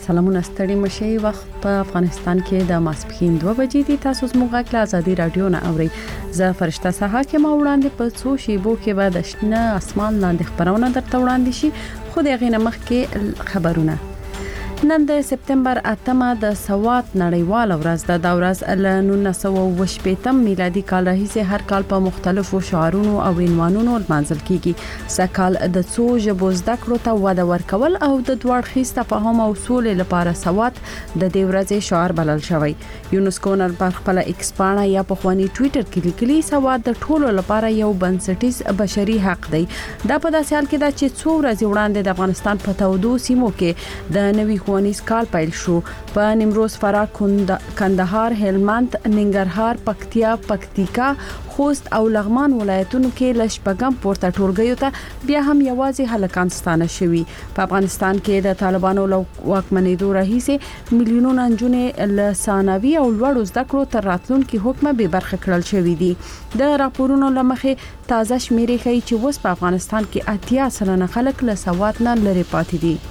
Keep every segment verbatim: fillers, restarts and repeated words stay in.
سلامونه ستړي مشي وخت په افغانستان کې د ماسپښین دوه بجې دي. تاسو زموږ غږ آزادي رادیو نه اورئ. زه فرشته سها کې ما وړاندې په څو شیبو کې به د شنه اسمان لاندې خبرونه درته وړاندې شي. خو د غینه مخ کې خبرونه. نن د سپتمبر اتمه د سواد نړیوال ورځ ده. د ورځ له نولس سوه اوه شپږ میلادي کال راهیسې هر کال په مختلفو شعارونو او عنوانونو لمانځل کیږي. سکهال د څو ژبو زده کړو ته وده ورکول او د دوه اړخیز تفاهم او سولې لپاره سواد د دې ورځې شعار بلل شوی. یونسکو نن په خپل ایکس پاڼه یا په خواني ټوئیټر کې لیکلي سواد د ټولو لپاره یو بنسټیز بشري حق دی. دا په داسې حال کې ده چې څو ورځې وړاندې د افغانستان په تودو سیمو کې د نوي ښوونیز کال پیل شو. په نیمروز، فراه، کندهار، هلمند، ننګرهار، پکتیا، پکتیکا، خوست او لغمان ولایتونو کې لشپګم پورته ټولګیو ته بیا هم یوازې هلکان ستانه شوي. په افغانستان کې د طالبانو له واکمنېدو راهیسې میلیونونه نجونې له ثانوي او لوړو زده کړو تر راتلونکي حکم به برخه کړل شوې دي. د راپورونو لمخې تازه شمیرې ښیي چې اوس په افغانستان کې اتیا سلنه خلک له سواد نه لرې پاتې دي.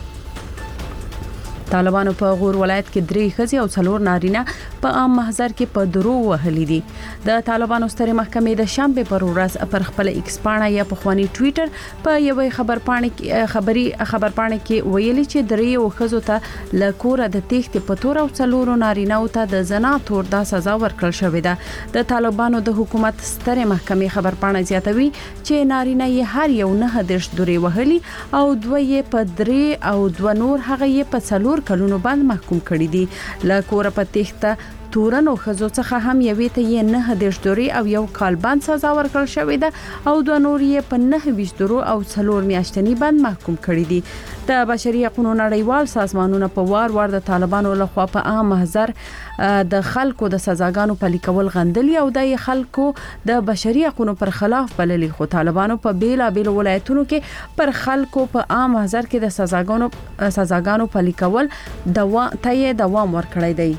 طالبانو په غور ولایت کې درې ښځې او څلور نارینه په عام محضر کې په درو وهلي دي. د طالبانو سترې محکمې د شنبه پر ورځ پر خپل ایکس پاڼه یا په خواني ټوئیټر په یوې خبر پاڼه کې خبري خبر پاڼه کې ویلي چې درې وښځو ته له کوره د تېښتې په تور او څلور نارینه او ته د زنا تور د سزا ورکړل شوې ده. د طالبانو د حکومت سترې محکمې خبر پاڼه زیاتوي چې نارینه یې هر یو نه درش درې وهلي او دوه یې په درې او دوه نور هغه یې په څلور کلونو باندې محکوم کړي دي. له کوره په تېښته تورن او خزو څخه هم یوې ته یې نه دیش دوري او یو کال باندې سزا ورکړل شوې ده او دوه نور یې په نه ویش درو او څلور میاشتنی باندې محکوم کړي دي. د بشري حقوقو نړیوال سازمانونو په وار وار د طالبانو لخوا په عام محضر د خلکو د سزاګانو پلي کول غندلي او د خلکو د بشري حقوقو پر خلاف بللي. خو طالبانو په بیلا بیل ولایتونو کې پر خلکو په عام محضر کې د سزاګانو سزاګانو پلي کول دوا ته دوام ورکړی دی.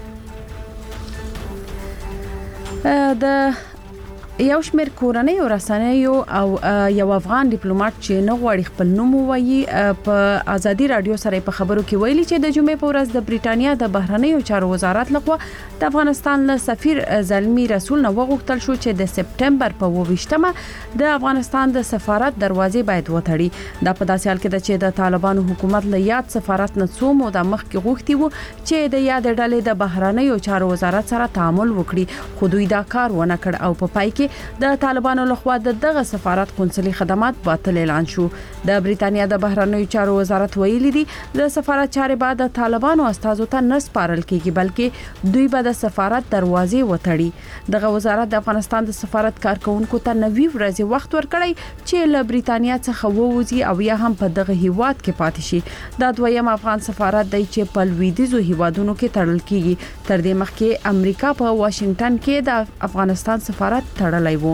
د یو شمېر کورنۍ او رسنیو او یو افغان ډیپلوماټ چې نه غواړي خپل نوم ووایي په آزادي رادیو سره په خبرو کې ویلي چې د جمعې په ورځ د بریټانیا د بهرنیو چارو وزارت لخوا د افغانستان له سفیر زلمی رسول نه وغوښتل شو چې د سپټمبر په اووه ویشتمه د افغانستان د سفارت دروازې باید وتړي. دا په داسې حال کې ده چې د طالبانو حکومت له یاد سفارت نه څو موده مخکې غوښتي وو چې د یاد ډلې د بهرنیو چارو وزارت سره تعامل وکړي، خو دوی دا کار ونه کړ او په پای کې د طالبانو لخوا د دغه سفارت قونسلي خدمات باطل اعلان شو. د بریټانیا د بهرنیو چارو وزارت ویلي دی د سفارت چارې بعد د طالبانو استازو ته نه سپارل کیږي بلکې دوی به د سفارت دروازې وتړي. دغه وزارت د افغانستان د سفارت کارکونکو ته نوي ورځې وخت ورکړی چې له بریټانیا څخه ووځي او یا هم په دغه هیواد کې پاتې شي. دا دویم افغان سفارت دی چې په لویدیځو هیوادونو کې تړل کیږي. تر دې مخکې امریکا په واشنگټن کې د افغانستان سفارت تړل وو.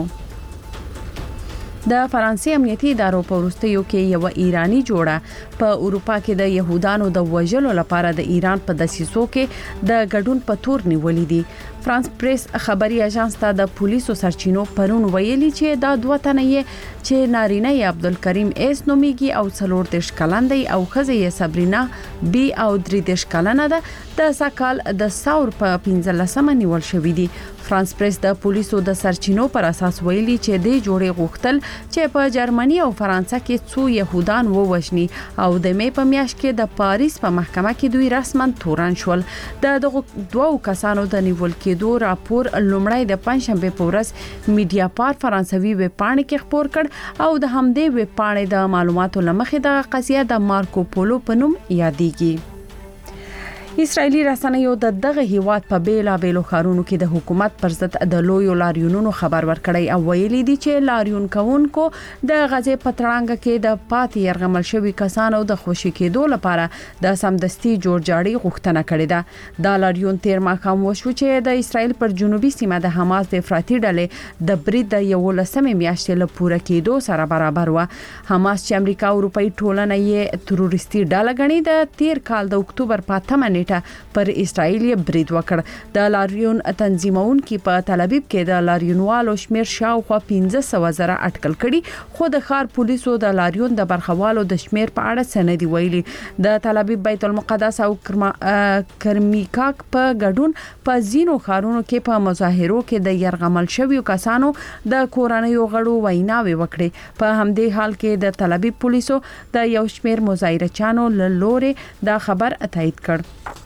د فرانسې امنیتي ادارو په وروستیو کې یو ایرانی جوړه په اروپا کې د يهودانو د وژلو لپاره د ایران په دسیسو کې د ګډون په تور نیولې دي. فرانس پریس خبري اژانس ته د پولیسو سرچینو پرون ویلي چې دا دوه تنه یې چې نارینه یې عبدالکریم ایس نومیږي او څلور دیش کلن دی او ښځه یې صبرینا بی او درې دیش کلنه ده د سکهال د ساور په پنځلسمه نیول شوې دي. فرانس پریس د پولیسو د سرچینو پر اساس ویلي چې د جوړې غوښتل چې په جرمني او فرانسه کې څو يهودان ووژني او د مې په میاشت کې د پاریس په محکمه کې دوی رسماً تورن شول. د دغه دوه کسانو د نیول کېدو راپور لومړی د پنځشنبه په ورځ میډیا پار فرانسوي ویب پاڼې کې خبر کړ او د همدې ویب پاڼې د معلوماتو لمخې د قضیه د مارکو پولو په نوم یادېږي. اسرایلی رسنیو د دغه هیواد په بیلا بیلو ښارونو کې د حکومت پر ضد د لویو لاریونونو خبر ورکړی او ویلي دي چې لاریون کوونکو د غزې په تړانګه کې د پاتې يرغمل شوي کسانو د خوشي کېدو لپاره د سمدستي جوړجاړي غوښتنه کړې ده. دا لاریون تیر ماښام وشو چې د اسرایل پر جنوبي سیمه د حماس د افراطي ډلې د برید د یولسمې میاشتې له پوره کېدو سره برابر و. حماس چې امریکا او اروپאי ټولنه یې تروریستي ډله ګڼي د تیر کال د اکتوبر په اتمه نیټه پر اسرائیل برید وکړ. د لاریون تنظیمونکو په تل ابیب کې د لاریونوالو شمیر شاوخوا پنځه سوه زره اټکل کړي، خو د ښار پولیسو د لاریون د برخوالو د شمیر په اړه څه نه دی ویلي. د تل ابیب بیت المقدس او کرمیکاک په ګډون په ځینو ښارونو کې په مظاهرو کې د يرغمل شویو کسانو د کورنیو غړو ویناوي وکړي. په همدې حال کې د تل ابیب پولیسو د یو شمیر مظاهرچانو له لوري دا خبر تایید کړ.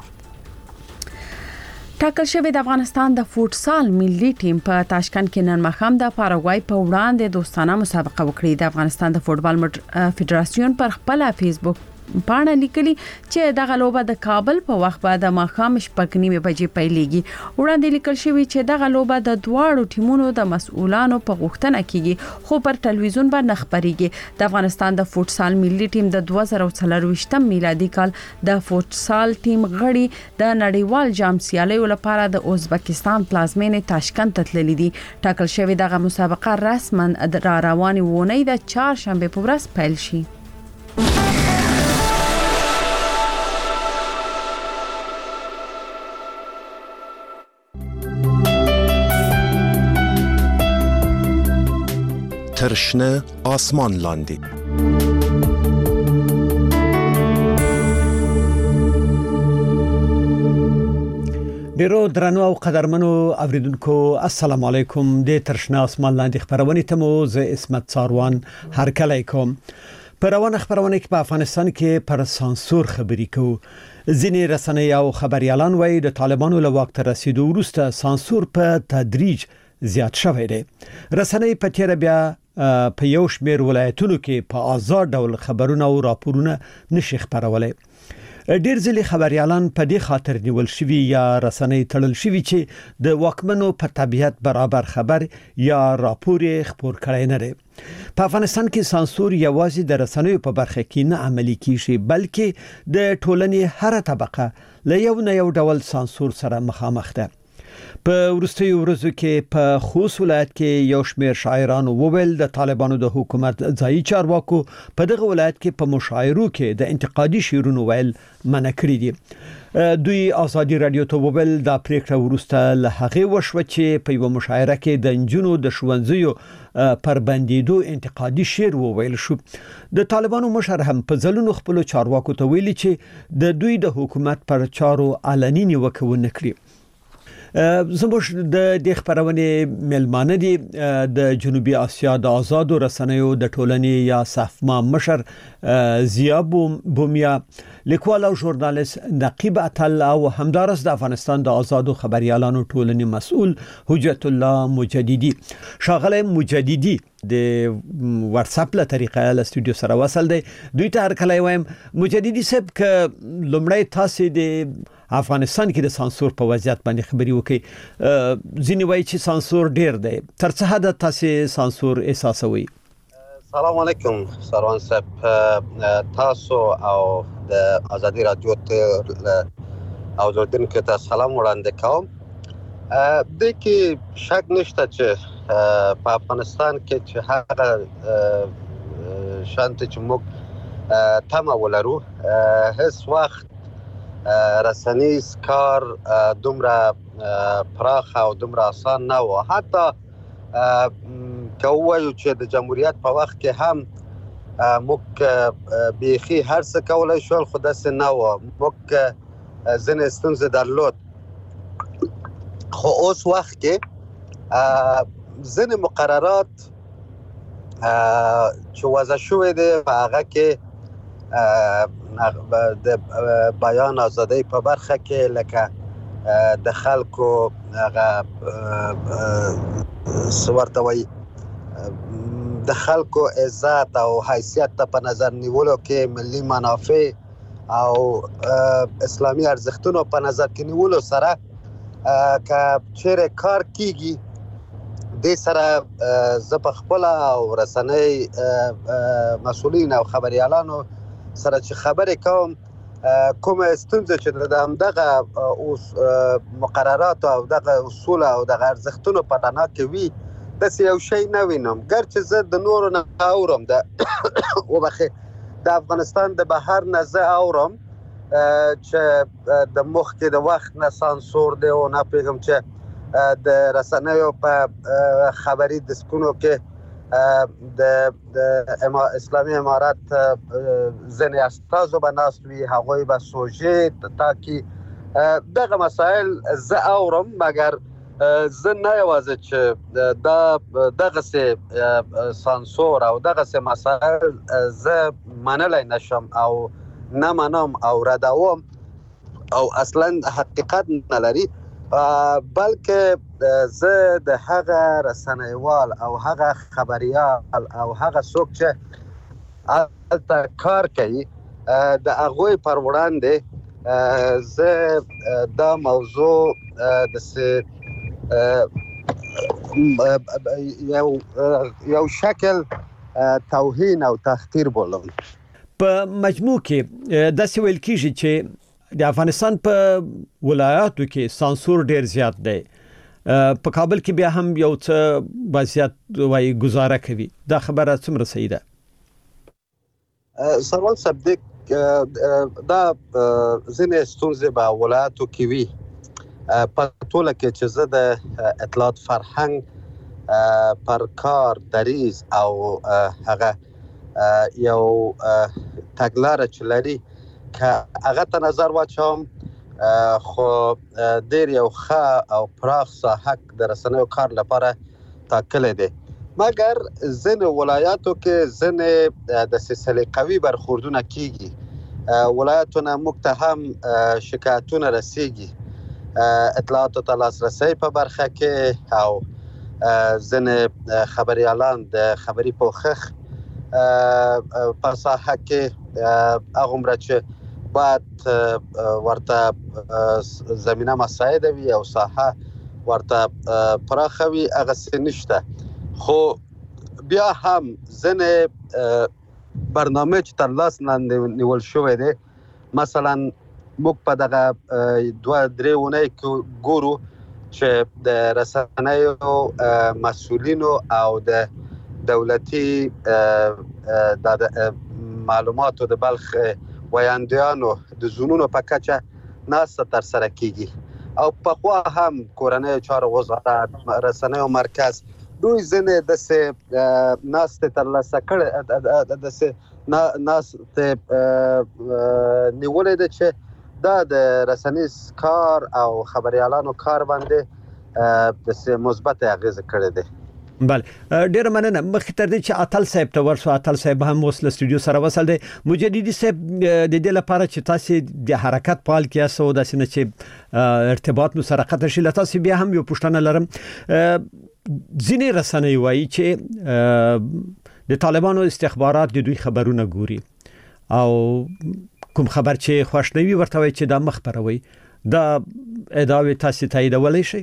ټاکل شوی د افغانستان د فوټسال ملي ټیم په تاشکند کې نن ماښام د پاراګوای په وړاندې دوستانه مسابقه وکړه. د افغانستان د فوټبال فدراسیون پر خپل فیسبوک پاڼه لیکلي چې دغه لوبه د کابل په وخت بعد ماښام شپږ نیمه بجې پیلېږي. وړاندې لیکل شوی چې دغه لوبه د دواړو ټیمونو د مسؤلانو په غوښتنه کېږي، خو پر ټلویزیون باندې خبريږي. د افغانستان د فوټسال ملي ټیم د دوه زره څلرويشتم میلادي کال د فوټسال ټیم غړي د نړیوال جام سیالیو لپاره د ازبکستان پلازمینې تاشکند ته تللي دي. ټاکل شوی دغه مسابقه رسما د رواني ونې د چهارشنبه په ورځ پیل شي. ترشنه آسمان لاندی ډیرو درنو او قدرمنو اوریدونکو السلام علیکم. د ترشنه آسمان لاندې خبرونه ته مو زه اسمت ساروان هرکلی کوم. په روانه خبرونه کې په افغانستان کې پر سانسور خبري کوو. ځینې رسنۍ او خبريالان وایي د طالبانو له واک ته رسیدو وروسته سانسور په تدریج زیات شوی دی. رسنۍ په تیر بیا په یو شمېر ولایتونو کې په آزاد ډول خبرونه او راپورونه نشي خبرولای. ډیر ځلې خبريالان په دې خاطر نیول شوی یا رسنۍ تړل شوی چې د واکمنو په طبيعت برابر خبر یا راپور خبر کړي نه لري. په افغانستان کې سانسور یوازې د رسنیو په برخه کې نه عملي کیږي، بلکې د ټولنې هر طبقه له یو نه یو ډول سانسور سره مخامخ ده. په ورستیو ورځو کې په خوست ولایت کې یو شمېر شاعرانو وویل د طالبانو د حکومت ځایي چارواکو په دغه ولایت کې په مشاعرو کې د انتقادي شعرونو ویل منع کړی دي. دوی آزادي رادیو ته وویل دا پریکړه ورسته له هغه وشو چې په یو مشاعره کې د انجونو د ښوونځیو پر بندیدو انتقادي شعر وویل شو. د طالبانو مشر هم په ځلونو خپل چارواکو ته ویلي چې د دوی د حکومت پر چارو علني نیوکه ونه کړي. زموږ د دې خبرونه ملمانه دي د جنوبي اسیا د آزادو رسنیو د ټولنې یا صفما مشر زیا بومیا، لیکوال او ژورنالیست نقیب اتل او همدارس د افغانستان د آزادو خبريالانو ټولنې مسؤل حجت الله مجددي. شاغله مجددي د واتس اپ له طریقې له استودیو سره وصل دی. دوی ته هر کله وایم مجددي صاحب ک لمړی تاسو د افغانستان کې د سانسور په وضعیت باندې خبري وکړي. ځینې وایي چې سانسور ډیر دی، تر څه حد تاسو سانسور احساسوي؟ سلام علیکم سروان صاحب، تاسو او د آزادي رادیو ته او زوردونکو ته سلام وړاندې کوم. د کې شک نشته چې په افغانستان کې چې هغه شانت چې موږ تمه ولرو هیڅ وخت رسنیز کار دومره پراخ او دومره آسان نه و. حتی که وایو چې د جمهوریت په وخت کې هم موږ بیخي هر څه کولای شول، خو داسې نه و. موږ ځینې ستونزې درلود، خو اوس وخت کې ځینې مقررات چې وضع شوی دی په هغه کې د بیان ازادۍ په برخه کې لکه د خلکو هغه سورته وي د خلکو عزت او حیثیت ته په نظر نیولو کې ملي منافع او اسلامي ارزښتونو په نظر کې نیولو سره که چیرې کار کیږي د سره زه په خپل او رسنۍ مسؤلین او خبريالانو سره چې خبرې کوم، کوم ستونزې چې د همدغه اوس مقررات او دغه اصول او دغه ارزښتونو په رڼا کې وي، داسې یو شی نه وینم. ګرچې زه د نورو نه اورم د وبخې د افغانستان د بهر نه زه اورم چې د مخ کې د وخت نه سانسور دی او نه پیغام چې د رسنیو په خبري دسکونو کې د اسلامي امارات ځنې استازو به ناست وي هغوی به سوژې تاکي دغه مسائل زه اورم مګر زه نه یوازې چې دا دغه سه سانسور او دغه سه مسائل زه منلای نشم او نه منم او ردوم او اصلا حقیقت نه لري بلکې زه د هغه رسنیوال او هغه خبريال او هغه څوک چې البته کار کوي د هغوی پر وړاندې زه دا موضوع د یو یو شکل توهین او تحقیر بولم. په مجموع کې د سویل کیږي چې د افغانستان په ولایاتو کې سانسور ډیر زیات دی. په کابل کې بیا هم یو څه وضعیت وایي گزاره کوي. دا خبره څومره صحیح ده؟ سروال صدیق دا ځینې ستونزې په ولایاتو کې وي په ټوله کې چې زه د اطلاعات فرهنګ پر کار دریز او هغه یو تګلاره چې لري که هغه ته نظر واچوم خو ډېر یو ښه او پراخ ساحه د رسنیو کار لپاره ټاکلی دی مګر ځینې ولایاتو کې ځینې د سلسلې قوي برخوردونه کیږي ولایتونه موږ ته هم شکایتونه رسیږي اطلاعاتو ته لاسرسی په برخه کې او ځینې خبریالان د خبري پوښښ په ساحه کې هغومره چې باید ورته زمینه مساعده وي او ساحه ورته پراخه وي هغسې نشته خو بیا هم ځینې برنامه چې تر لاس لاندې نیول شوی دی مثلا موږ په دغه دوه درې اونۍ کې ګورو چې د رسنیو مسؤلینو او د دولتي د معلوماتو د بلخ ویاندیانو د زونونو په کچه ناسته ترسره کیږي او پخوا هم کورنۍ چارو وزارت رسنیو مرکز دوی ځینې داسې ناستې ترلاسه کړې داسې ناستې نیولې ده چې دا د رسنیز کار او خبریالانو کار باندې داسې مثبت اغیزه کړې ده. بله ډیره مننه. مخکې تر دې چې اتل صاحب ته ورسو اتل صاحب هم اوس له سټوډیو سره وصل دی. مجددي صاحب د دې لپاره چې تاسو د حرکت پال کې اسو داسې نه چې ارتباط مو سره قطع شي تاسو بیا هم یو پوښتنه لرم. ځینې رسنۍ وایي چې د طالبانو استخبارات د دوی خبرونه ګوري او کوم خبر چې خوشنوي ورته وایي چې دا مخ پروي دا ادعاوې تاسو تاییدولی شي؟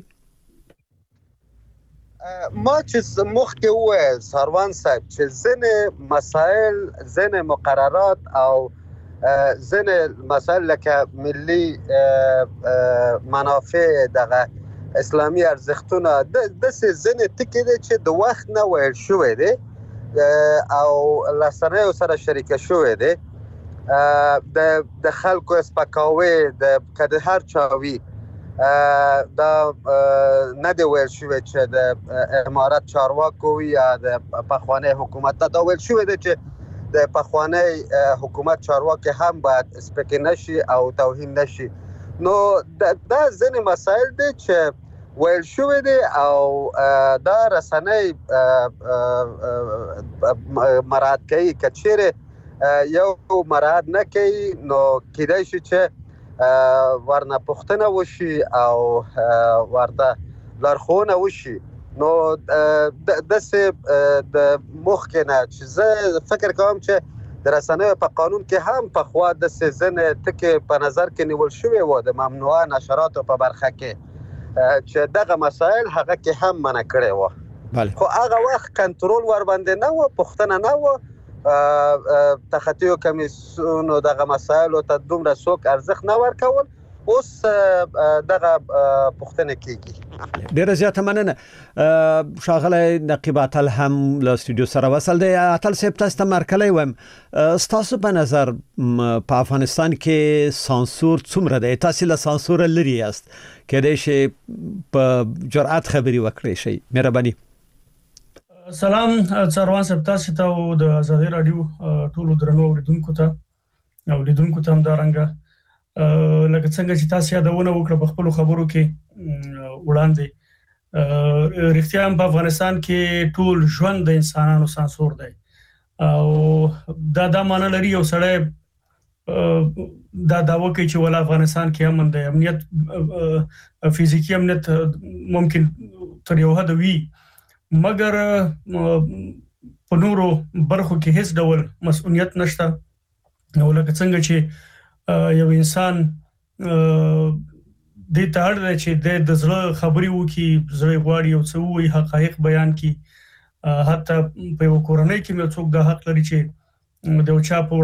ما چې مخکې وویل سروان صاحب چې ځینې مسایل ځینې مقررات او ځینې مسایل لکه ملي منافع دغه اسلامي ارزښتونه د داسې ځینې ټکي دي چې د وخت نه ویل شوی دی او له رسنیو سره شریکه شوی دی د د خلکو سپکاوی د که د هر چا وي دا نه دی ویل شوی چې د امارت چارواکو وي یا د پخوانی حکومت ته دا ویل شوی دی چې د پخوانی حکومت چارواکي هم باید سپکې نشي او توهین نشي نو دا ځینې مسایل دی چې ویل شوی دی او دا رسنۍ مراعات کوي که چیرې یو مراعات نه کوي نو کیدای شي چې ورنه پوښتنه وشي او ورته لارښوونه وشي نو داسې د مخکې نه چې زه فکر کوم چې د رسنیو په قانون کې هم پخوا داسې ځینې ټکي په نظر کې نیول شوي وو د ممنوعه نشراتو په برخه کې چې دغه مسایل هغه کې هم منع کړی وو خو هغه وخت کنټرول ور باندې نه وو پوښتنه نه وو تخطیو کمیسیونو دغه مسایلو ته دومره څوک ارزښت نه ورکول اوس دغه پوښتنه کیږي. ډیره زیاته مننه شاغله نقیب اتل هم له استودیو سره وصل دی. اتل صاحب تاسو ته مرکلی وم، تاسو په نظر په افغانستان کې سانسور څومره دی؟ تاسو له سانسور لري یاست، کله چې په جرأت خبري وکړئ شي. مهرباني. سلام څاروان صاحب، تاسو ته او د آزادي رادیو ټولو درنو اوریدونکو ته او لیدونکو ته هم دا رنګه لکه څنګه چې تاسو یادونه وکړه په خپل خبرو کې وړاندې، رښتیا هم په افغانستان کې ټول ژوند د انسانانو سانسور دی او دا د معنی لري یو سړی دا داوا کوي چې ول افغانستان کې امن دی، امنیت فزیکی امنیت ممکن تر یو حد وي، مګر په نورو برخو کې هیڅ ډول مسؤلیت نشته. نو لکه څنګه چې یو انسان د تاړ دی چې د زړه خبري وکي، زړه غواړي او څه وایي، حقایق بیان کی، حتی په یو کورنۍ کې مې څوک د حق لري چې د یو چا په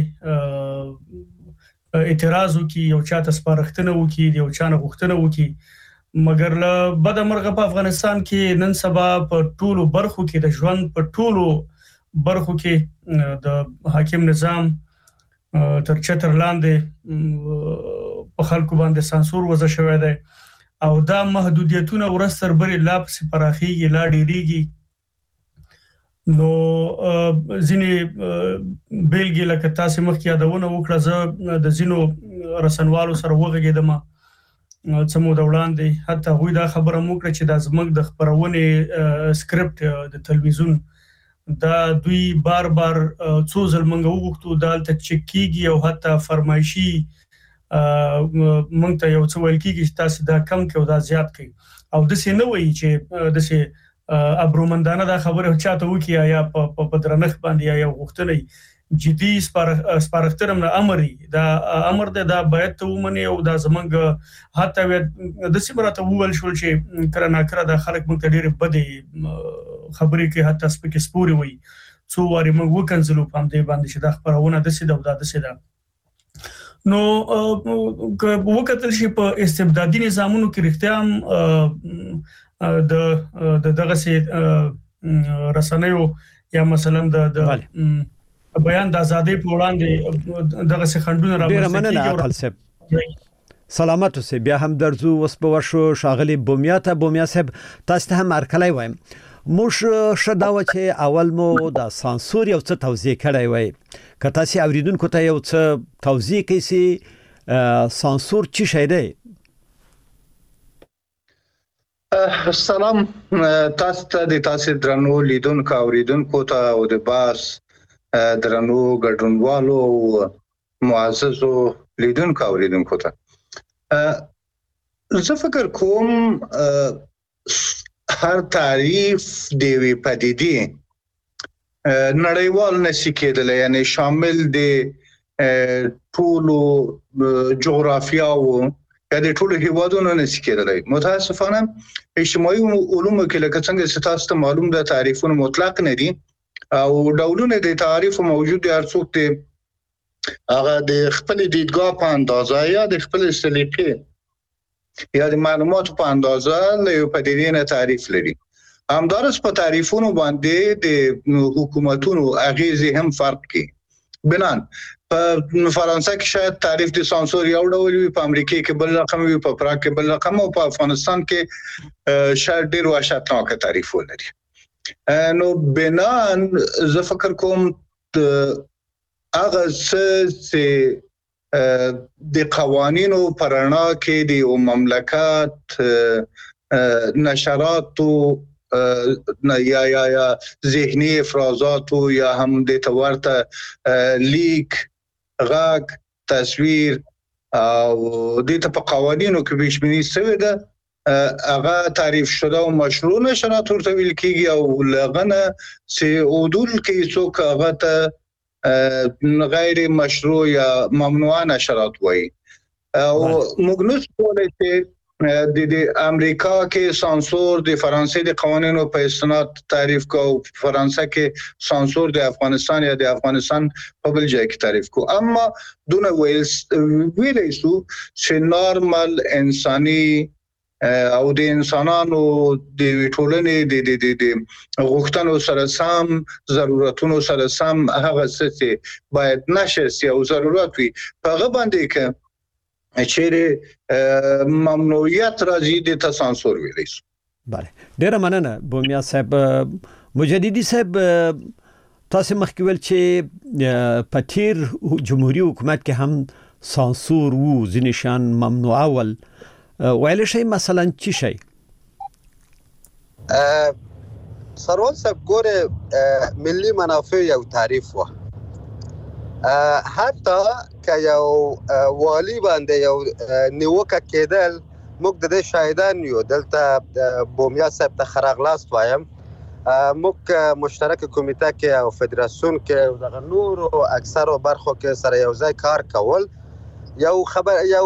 وړاندې اعتراض وکي، یو چا ته سپارښتنه وکي، د یو چا نه غوښتنه وکي. مګر له بده مرغه په افغانستان کې نن سبا په ټولو برخو کې د ژوند په ټولو برخو کې د حاکم نظام تر چتر لاندې په خلکو باندې سانسور وضع شوی دی او دا محدودیتونه ورستر بری لا پسې پراخیږي، لا ډیریږي. نو ځینې بیلګې لکه تاسو مخکې یادونه وکړه، زه د ځینو رسنوالو سره وغږېدم څه موده وړاندې، حتی هغوی دا خبره مو وکړه چې دا زموږ د خپرونې سکرپټ د تلویزیون دا دوی بار بار څو ځل منګه وغوښتو دالته چک کیږي او حتی فرمایشي مونږ ته یو څه ویل کیږي چې تاسو دا کم کې او دا زیات کړئ او د سې نه وایي چې د سې ابرومندانه دا خبره چاته وکي یا په بدرنخ باندې یا غوښتنې جدي سپارښتنه نه امر دا امر دا باید ته ومني او دا زمنګ حتی د سیمراته وول شول چې کړه نا کړه د خلک مونږ ډېر بده خبرې کې حتی سپکې سپوري وي څو واري موږ وکنځلو په دې باندې چې دا خبرونه د سیده او د سیده. نو وکتل شي په استبدادي نظامونو کې رښتیا هم د دغه سي رسنیو یا مثلا د بیان د ازادي په وړاندې دغه سي خندونه راوځي. سلامت اوسئ. بیا هم درځو اوس به ورشو ښاغلي بومیا ته. بومیا صاحب تاسو ته هم هرکلی وایم. موږ شدا و چې اول مو د سانسور یو څه توضیح کړی وای، که تاسو اوریدونکو ته یو څه توضیح کړئ سانسور څه شی دی؟ سلام تاسو ته د تاسو درنو لیدونکو اوریدونکو ته او د باس درنو ګډونوالو معززو لیدونکو اوریدونکو ته زه فکر کوم هر تعریف دیوی پدیدی نړیوال نشي کېدلی، یعنی شامل دی ټولو جغرافیا او د ټولو هیوادونو نشي کېدلی. متاسفانه اجتماعي علومو کې لکه څنګه چې تاسو ته معلوم ده تعریفونه مطلق نه دي او ډولونه د تعریف موجود دي، هر څوک ته هغه د خپل دیدګاه په اندازه یا د خپل سلیقې یا د معلوماتو په اندازه له یو پدیدې نه تعریف لري. همدارس په تعریفونو باندې د حکومتونو اغیزې هم فرق کوي. بنان په فرانسه کې شاید تعریف د سانسور یو ډول وي، په امریکا کې بل رقم وي، په پراګ کې بل رقم او په افغانستان کې شاید ډیر وحشتناک تعریف ولري. نو بنان زه فکر کوم هغه څه د قوانینو پرانا کې د مملکت نشراتو یا یا یا ذهني افرازاتو یا هم د تورته لیک غاګ تصویر او د په قوانینو کې بشمنی شوی ده هغه تعریف شده او مشروع نشرات ورته ویل کیږي او لغنه سي عدول کې څوک هغه ته غیر مشروع یا ممنوع نشرات وایي او موږ نو کولای چې د د امریکا کې سانسور د فرانسې د قوانینو په استناد تعریف کو او فرانسه کې سانسور د افغانستان یا د افغانستان په بل ځای کې تعریف کو اما دونه ویلز ویلې سو چې نورمال انساني او د انسانانو د ټولنې د د د غوښتنو سره سم ضرورتونو سره سم هغه څه باید نشي او ضرورت وي هغه باندې کې چیرې ممنوعیت راځي د تسانسور ویلی شو. بله ډیره مننه بومیا صاحب. مجددي صاحب تاسو مخکې ویل چې په تیر جمهوریت حکومت کې هم سانسور وو ځینې شیان ممنوع ول ویل شي مثلا چی شي؟ سروان صاحب ګوره ملي منافع یو تعریف و حتی که یو والی باندې یو نیوکه کېدل موږ د دې شاهدان یو. دلته بومیا صاحب ته خراغلاست وایم موږ مشترک کمیټه کې او فدراسیون کې او د نورو اکثرو برخو کې سره یو ځای کار کول یو خبر یو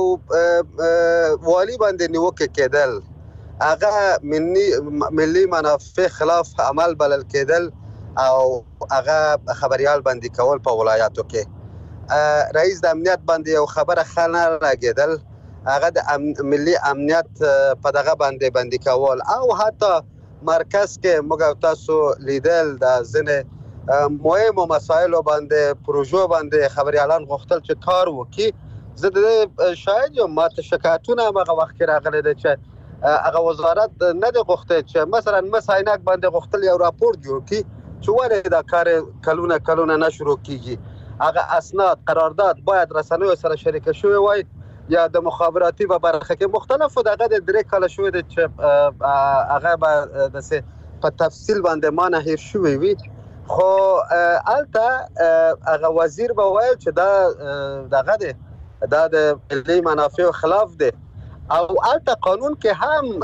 والی باندې نیوکه کېدل هغه ملي ملي منافع خلاف عمل بلل کېدل او هغه خبريال باندې کول په ولایاتو کې رئیس د امنیت باندې یو خبره خانه راګیدل هغه د ملي امنیت په دغه باندې باندې کول او حتی مرکز کې موږ تاسو لیدل د ځنه مهمو مسایلو باندې پروژو باندې خبريالان غوښتل چې کار وکړي. زه د شاید یو ماته شکایتونه هغه وخت راغلي دي چې هغه وزارت نه د غوښتل چې مثلا مساینک باندې غوښتل یو راپور جوړ کړي چې ولې دا کار کلونه کلونه نشروع کیږي. هغه اسناد قرارداد باید رسنیو سره شریک شوی وای یا د مخابراتي په برخه کې مختلفو دغه د درې کال شوی د چې هغه به د په تفصیل باندې ما نه هیر شوی وي خو الته هغه وزیر به وایي چې دا دغه د دا د ملي منافع خلاف دی او الته قانون کې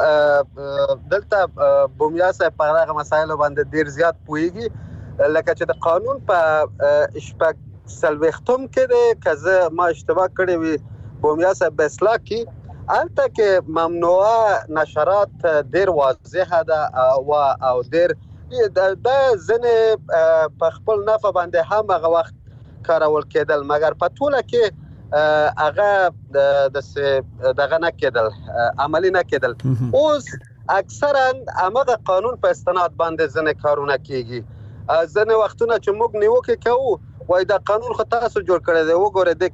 هم دلته بومیا صاحب په هغه مسایلو باندې ډیر زیات پوهیږي لکه چې د قانون په شپږ سلويختم کې د کزه ما اشتباه کړی وي بومیا صاحب اصلاح کې الته کې ممنوعه نشرات ډیر واضحه ده او او ډیر د ځنه په خپل نفع باندې هم هغه وخت کارول کېدل مګر په ټوله کې هغه د دغه نه کېدل عملی نه کېدل. اوس اکثرا هغه قانون په استناد باندې ځنه کارونه کیږي. ځنه وختونه چې موږ نیوکه کوو وای دا قانون خو تاسو جوړ کړی دی وګوره د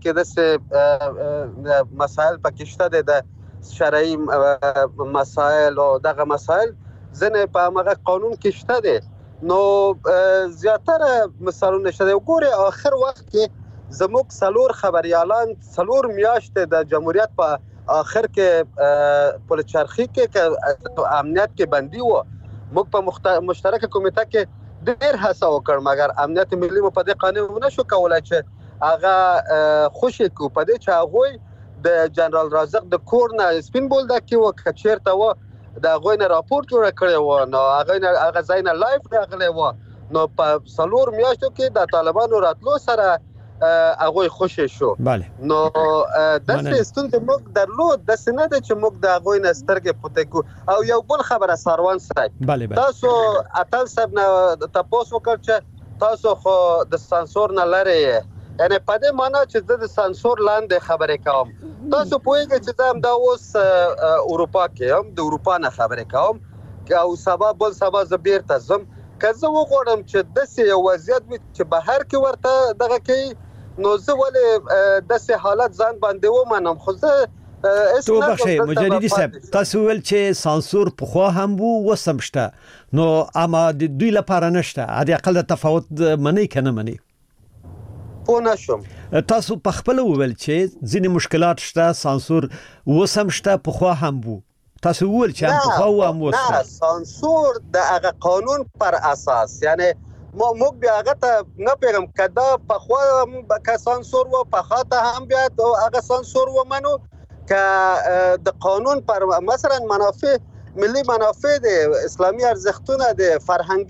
کې د مسائل پکې شته د شرعي مسائل او دغه مسائل ځنه په هغه قانون کې شته دي نو زیاتره مثالونه شته وګوره اخر وخت کې زموږ سلور خبريالان سلور میاشتې د جمهوریت په اخر کې پولیسچرخي کې امنیت کې بندي وو موږ په مشترک کمیټه کې ډېر هڅه وکړ مګر امنیت ملي مو په دې قانون نشو کولای چې هغه خوشی کو په دې چې هغه د جنرال رازق د کورنا سپین بولډ کې و کچیرته و د غوینه راپور جوړ کړی و نو هغه هغه ځای نه لایف راغلی و نو په سلور میاشتو کې د طالبانو راتلو سره هغه خوشی شو. بله نو د ستون ته موږ درلود د سینه د چې موږ د غوینه سترګې پټې کو او یو بل خبره سروان صاحب بله بله تاسو اتل صاحب نه تاسو وکړ چې تاسو خو د سانسور نه لري یعنی په دې معنی چې د سانسور لاندې خبرې کوم تاسو پوهیږئ چې دا هم د اوس اروپا کې هم د اروپا نه خبرې کوم او سبب بل سبب زبیر تزم کزه وګورم چې د سې وضعیت چې بهر کې ورته دغه کې نو زه ولې د سه حالت ځان باندې ومنم خو زه تو بخښئ مجددي صاحب تاسو ول چې سانسور په خو هم وو وسمشته نو اما د دوی لپاره نشته عادي اقل تفاوت منی کنه منی پوه نشم. تاسو په خپل وول چې ځینې مشکلات شته سانسور وسمشته په خو هم وو تاسو ول چې په خو هم وسته نه سانسور د هغه قانون پر اساس یعنی مو موږ بیا هغه ته نه پیغام کدا په خو که سانسور و په خاطه هم بیا هغه سانسور و منو که د قانون پر مثلا منافع ملي منافع د اسلامي ارزښتونه د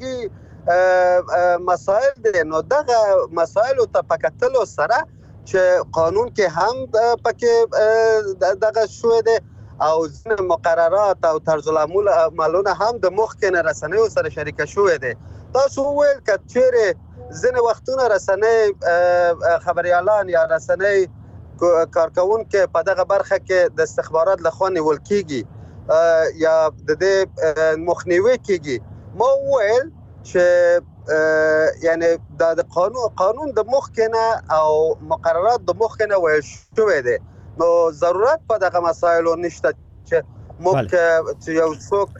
فرهنګي مسائل دي نو دغه مسائل ته پکتلو سره چې قانون کې هم پکې دغه شوې ده او ځینې مقررات او طرز العملونه هم د مخکنه رسنیو سره شریک شوې دي. تاسو ویل چې چیرې ځینې وختونه رسنۍ خبريالان یا رسنۍ کارکونکو په دغه برخه کې د استخبارات لخوا نیول کیږي یا د دې مخنیوي کیږي. ما ویل چې یعنی د قانون قانون د مخکنه او مقررات د مخکنه ویل شوې دي، نو ضرورت په دغه مسایلو نشته چې موږ یو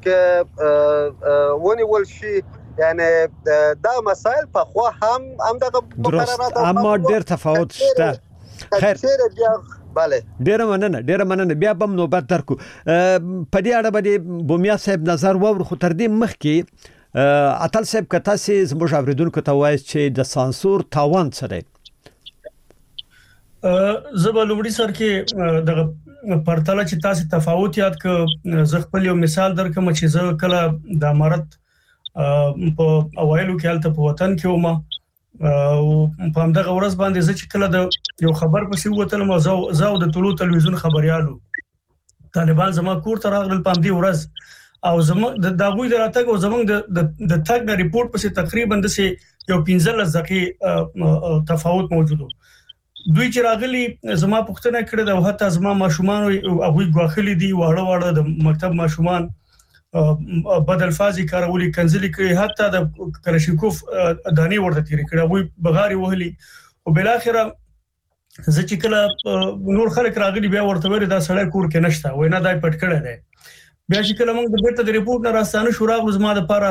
څوک ونیول شي. یعنی دا مسایل په خو هم هم دغه مقررات اما ډېر تفاوت شته. خیر بیا bale ډیره مننه ډیره مننه بیا بم نوبت درکو. په دې اړه باندې بومیا صاحب نظر وور خو تر دې مخکې اتل صاحب کته سي زموږ اوریدونکو ته وایي چې د سانسور تاوان څه دی. زبلوړي سر کې د پرتله چې تاسو تفاوت یاد ک زه خپل یو مثال درکم چې زه کله د امارت په اوایلو کې حالت په وطن کې ومه او په همدغه ورځ باندې زه چې کله د یو خبر پسې وتلم زه زه د ټولو تلویزیون خبريالو طالبان زما کور ته راغلل په همدې ورځ او زموږ د داوی دراتګ او زموږ د د تګ د ریپورت پسې تقریبا د سي یو پنځه دقیقې تفاوت موجود و. دوی چې راغلي زما پوښتنه کړې ده او حتی زما ماشومان او هغه غواخلي دي واړه واړه د مکتب ماشومان بدل فازي کارولي کنځلي کوي حتی د کلاشینکوف دانی ورته تیری کړه وي بغاري وهلي او بل اخره زه چې کله نور خلک راغلي بیا ورته وری دا سړی کور کې نشته وینا دای پټ کړه ده. بیا چې کله موږ د بیرته د ریپورت نه راستانه شورا غوښما د پاره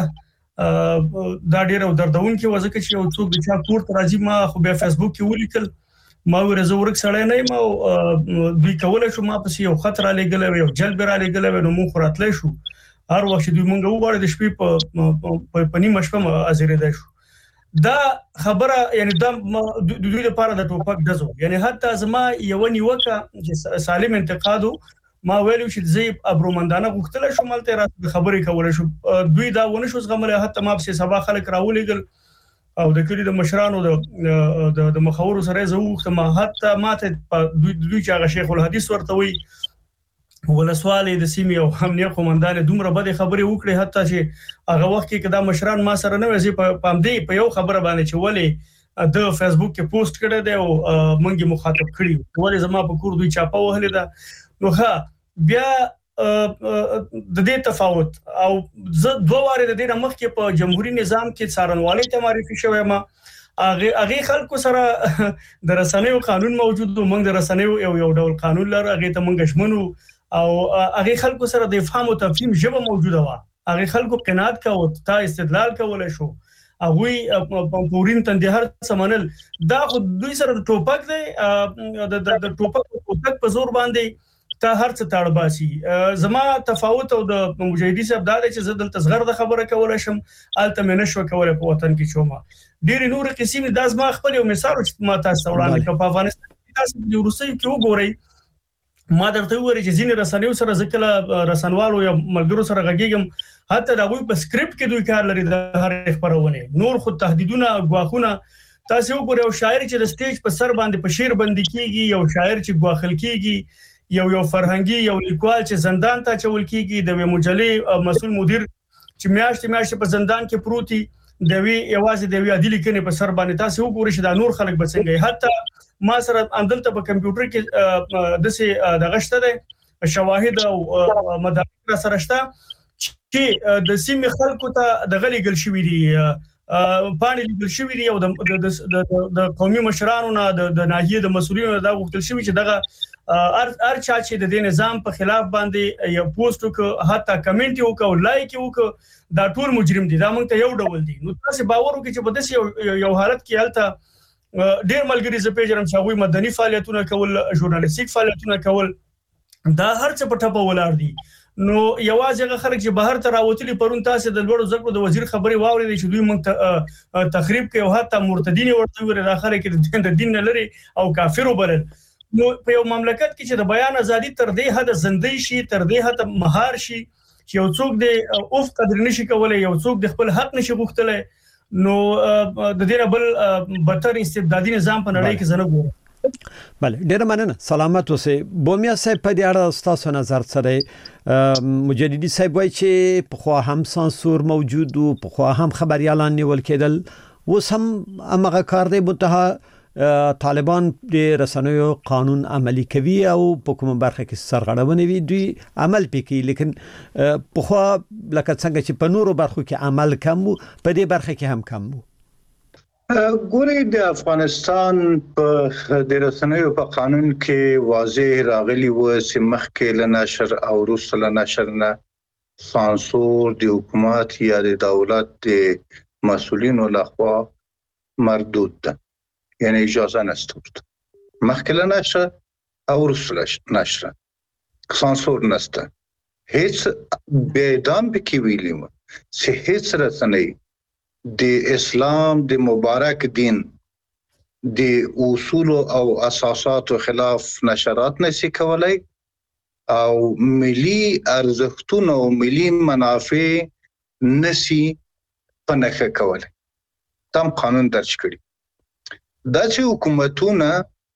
دا ډیره دردون کې وځکه چې یو څوک د چا کور ته راځي ما خو بیا فیسبوک کې ولیکل ما ورزه ورک سړی نه ما دوی کولای شو ما پس یو خطر علی ګلوي یو جلب را لګي ګلوي نو مونږ راتلې شو هر وخت دوی مونږ وګورې د شپې په پنی مشفم ازیره ده شو. دا خبره یعنی دا دوی لپاره د ټوپک دزو یعنی حتی زما یو نیوکه چې سالم انتقادو ما ویلو چې زی ابرومندانه غوښتل شو ملته را خبرې کولای شو دوی دا ونه شو زغمله حتی ما په سبا خلک راولېګل او د کلی د مشرانو د د مخاورو سره زوخت ما حتی ماته دوی دوی چې هغه شیخ الحدیث ورته وی ولسوالې د سیمې او امنیه قومندان دومره بده خبرې وکړي حتی چې هغه وخت کې کدا مشران ما سره نه وځي په پامدې په یو خبره باندې چې ولې د فیسبوک کې پوسټ کړی دی او مونږه مخاطب کړی ولې زما په کور دوی چاپه وهلې ده. نو ها بیا د دې تفاوت او زه دوه واره د دې مخکې په جمهوریت نظام کې څارنوالي ته معرفي شوم ما هغه هغه خلکو سره د رسنیو قانون موجود و موږ د رسنیو یو یو ډول قانون لرو هغه ته موږ شمنو او هغه خلکو سره د فهم او تفهیم ژبه موجوده و هغه خلکو قناعت کاوه تا استدلال کولای شو هغه په پورین تند هر سمنل دا خو دوی سره د ټوپک دی د ټوپک ټوپک په زور باندې تا هر څه تاړ باسي. زما تفاوت او د مجاهدی صاحب دا چې زه دلته صغر د خبره کولای شم الته مې نشو کولای په وطن کې چوما ډېر نور قسم د ازما خپل یو مثال چې ما تاسو وړاندې په افغانستان کې تاسو د روسي کې وګورئ ما درته وایي چې ځینې رسنیو سره ځکه رسنوالو یا ملګرو سره غږیږم حتی دا وی په سکرپټ کې دوی کار لري د هر خبرونه نور خو تهدیدونه غواخونه تاسو وګورئ یو شاعر چې د سټیج په سر باندې په شعر باندې کیږي یو شاعر چې غواخل کیږي یو یو فرهنګي یو لیکوال چې زندان ته چول کیږي د مجلې مسؤل مدیر چې میاشتې میاشتې په زندان کې پروتي د وی یوازې د وی عادل کنه په سر باندې تاسو وګورئ چې دا نور خلک بچنګي حتی ما سره اندلته په کمپیوټر کې د سه د غشته ده شواهد او مدارک سره شته چې د سیمې خلکو ته د غلي ګل شوې دي پانی لیدل شوې دي او د د قومي مشرانو نه د ناحیې د مسؤلینو دا وکړل شوی چې دغه ار ار چا چې د دې نظام په خلاف باندې یو پوسټ وک حتی کمنټ وک او لایک وک دا ټول مجرم دي دا موږ ته یو ډول دي. نو تاسو باور وکړئ چې په داسې یو حالت کې الته ډېر ملګری ز پیژنم چې هغه مدني فعالیتونه کول ژورنالیستیک فعالیتونه کول دا هر څه په ټاپه ولار دي. نو یوازې هغه خلک چې بهر ته راوتلي پرون تاسو د لوړو زکو د وزیر خبري واوري چې دوی موږ تخریب کوي او حتی مرتدین ورته ویل راخره کې د دین نه لري او کافر وبرل. نو په یو مملکت کې چې د بیان ازادي تر دې حد زندۍ شي تر دې حد مهار شي چې یو څوک د اوف قدر نشي کولای یو څوک د خپل حق نشي غوښتلای نو د دې نه بل بدتر استبدادي نظام په نړۍ کې زنه ګوري. بله ډیر مننه سلامت اوسئ بومیا صاحب په دې اړه تاسو نظر سره مجددي صاحب وایي چې په خو هم سانسور موجود او په خو هم خبريالان نیول کېدل اوس هم هغه کار دی منتها طالبان د رسنیو قانون عملی کوي او په کومه برخه کې سرغړونه وي دوی عمل پکې لیکن په خو لکه څنګه چې په نورو برخو کې عمل کم په دې برخه کې هم کم ګورې د افغانستان په د رسنیو په قانون کې واضح راغلی و چې مخکې له نشر او وروسته له نشر نه سانسور د حکومت یا د دولت د مسؤلینو لخوا مردود ده یعنی اجازه نشته مخکې له نشر او وروسته له نشر سانسور نشته هیڅ بیدام پکې ویلی و چې هیڅ رسنۍ د اسلام د مبارک دین د اصول او اساسات خلاف نشرات نشي کولای او ملي ارزښتونه او ملي منافع نشي پنهخه کولای تم قانون درج کړي دا چې حکومتونه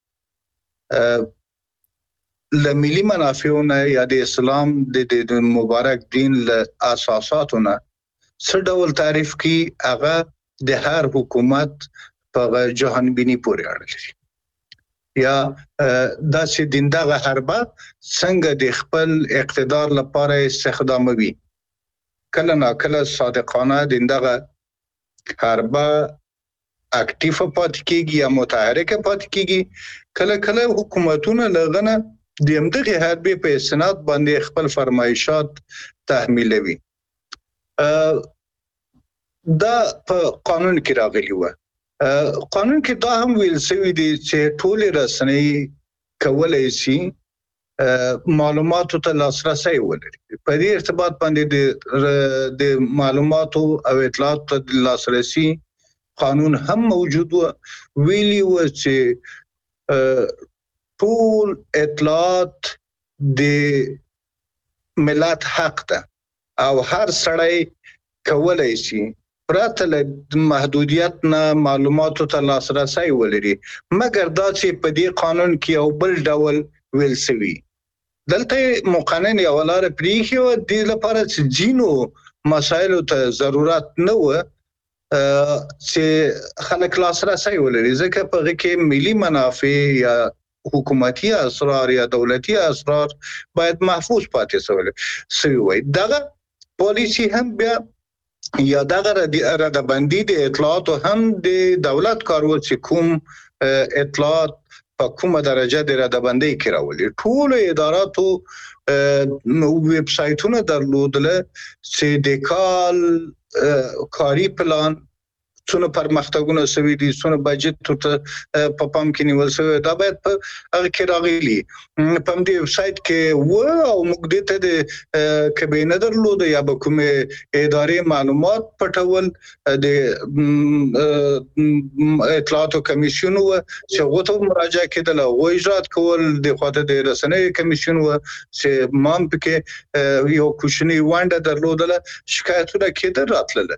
ل ملي منافعونه یا د اسلام د مبارک دین له اساساتونه څه ډول تعریف کی هغه د هر حکومت په جهانبینی پورې اړه لري یا دا چې دیندغه حربه څنګه د خپل اقتدار لپاره استخداموي کله نا کله صادقانه دیندغه حربه اکټیو پاتې کیږي یا متحرکه پاتې کیږي کله کله حکومتونه لغنه د همدغه حربې په سنت باندې خپل فرمایشات تحمیلوي دا په قانون کې راغلی و قانون کې دا هم ویل شوی دی چې ټول رسنۍ کولای شي معلوماتو ته لاسرسي ولري په دې ارتباط باندې د معلوماتو او اطلاعاتو ته لاسرسي قانون هم موجود و ویلی و چې ټول اطلاعات د ملت حق ده او هر سړی کولای شي پرته له محدودیت نه معلوماتو ته لاسرسي ولري مګر دا چې په دې قانون کې یو بل ډول ویل شوی دلته مقنن یو لار پریخي او د لپاره چې جینو مسایلو ته ضرورت نه و چې خلک لاسرسي ولري ځکه په کې ملي منافع یا حکومتي اسرار یا دولتي اسرار باید محفوظ پاتې شي وي دغه پالیسی هم بیا یا دغه رده بندي د اطلاعاتو هم د دولت کارو چې کوم اطلاعات په کومه درجه د رده بندي کې راولي ټول اداراتو ویب سایټونه درلودل چې د کال کاری پلان څونه پرمختګونه شوي دي څونه بجټ ته په پام کې نیول شوی دا باید په هغه کې راغلي په دې ویب سایټ کې و او موږ دې ته د کابینه درلود یا به کومه ادارې معلومات پټول د اطلاعاتو کمیسیون و چې غوته مراجعه کېدل او اجرات کول د خاطر د رسنۍ کمیسیون و چې مام پکې یو کوشنی وانډه درلودل شکایتونه کېدل راتلل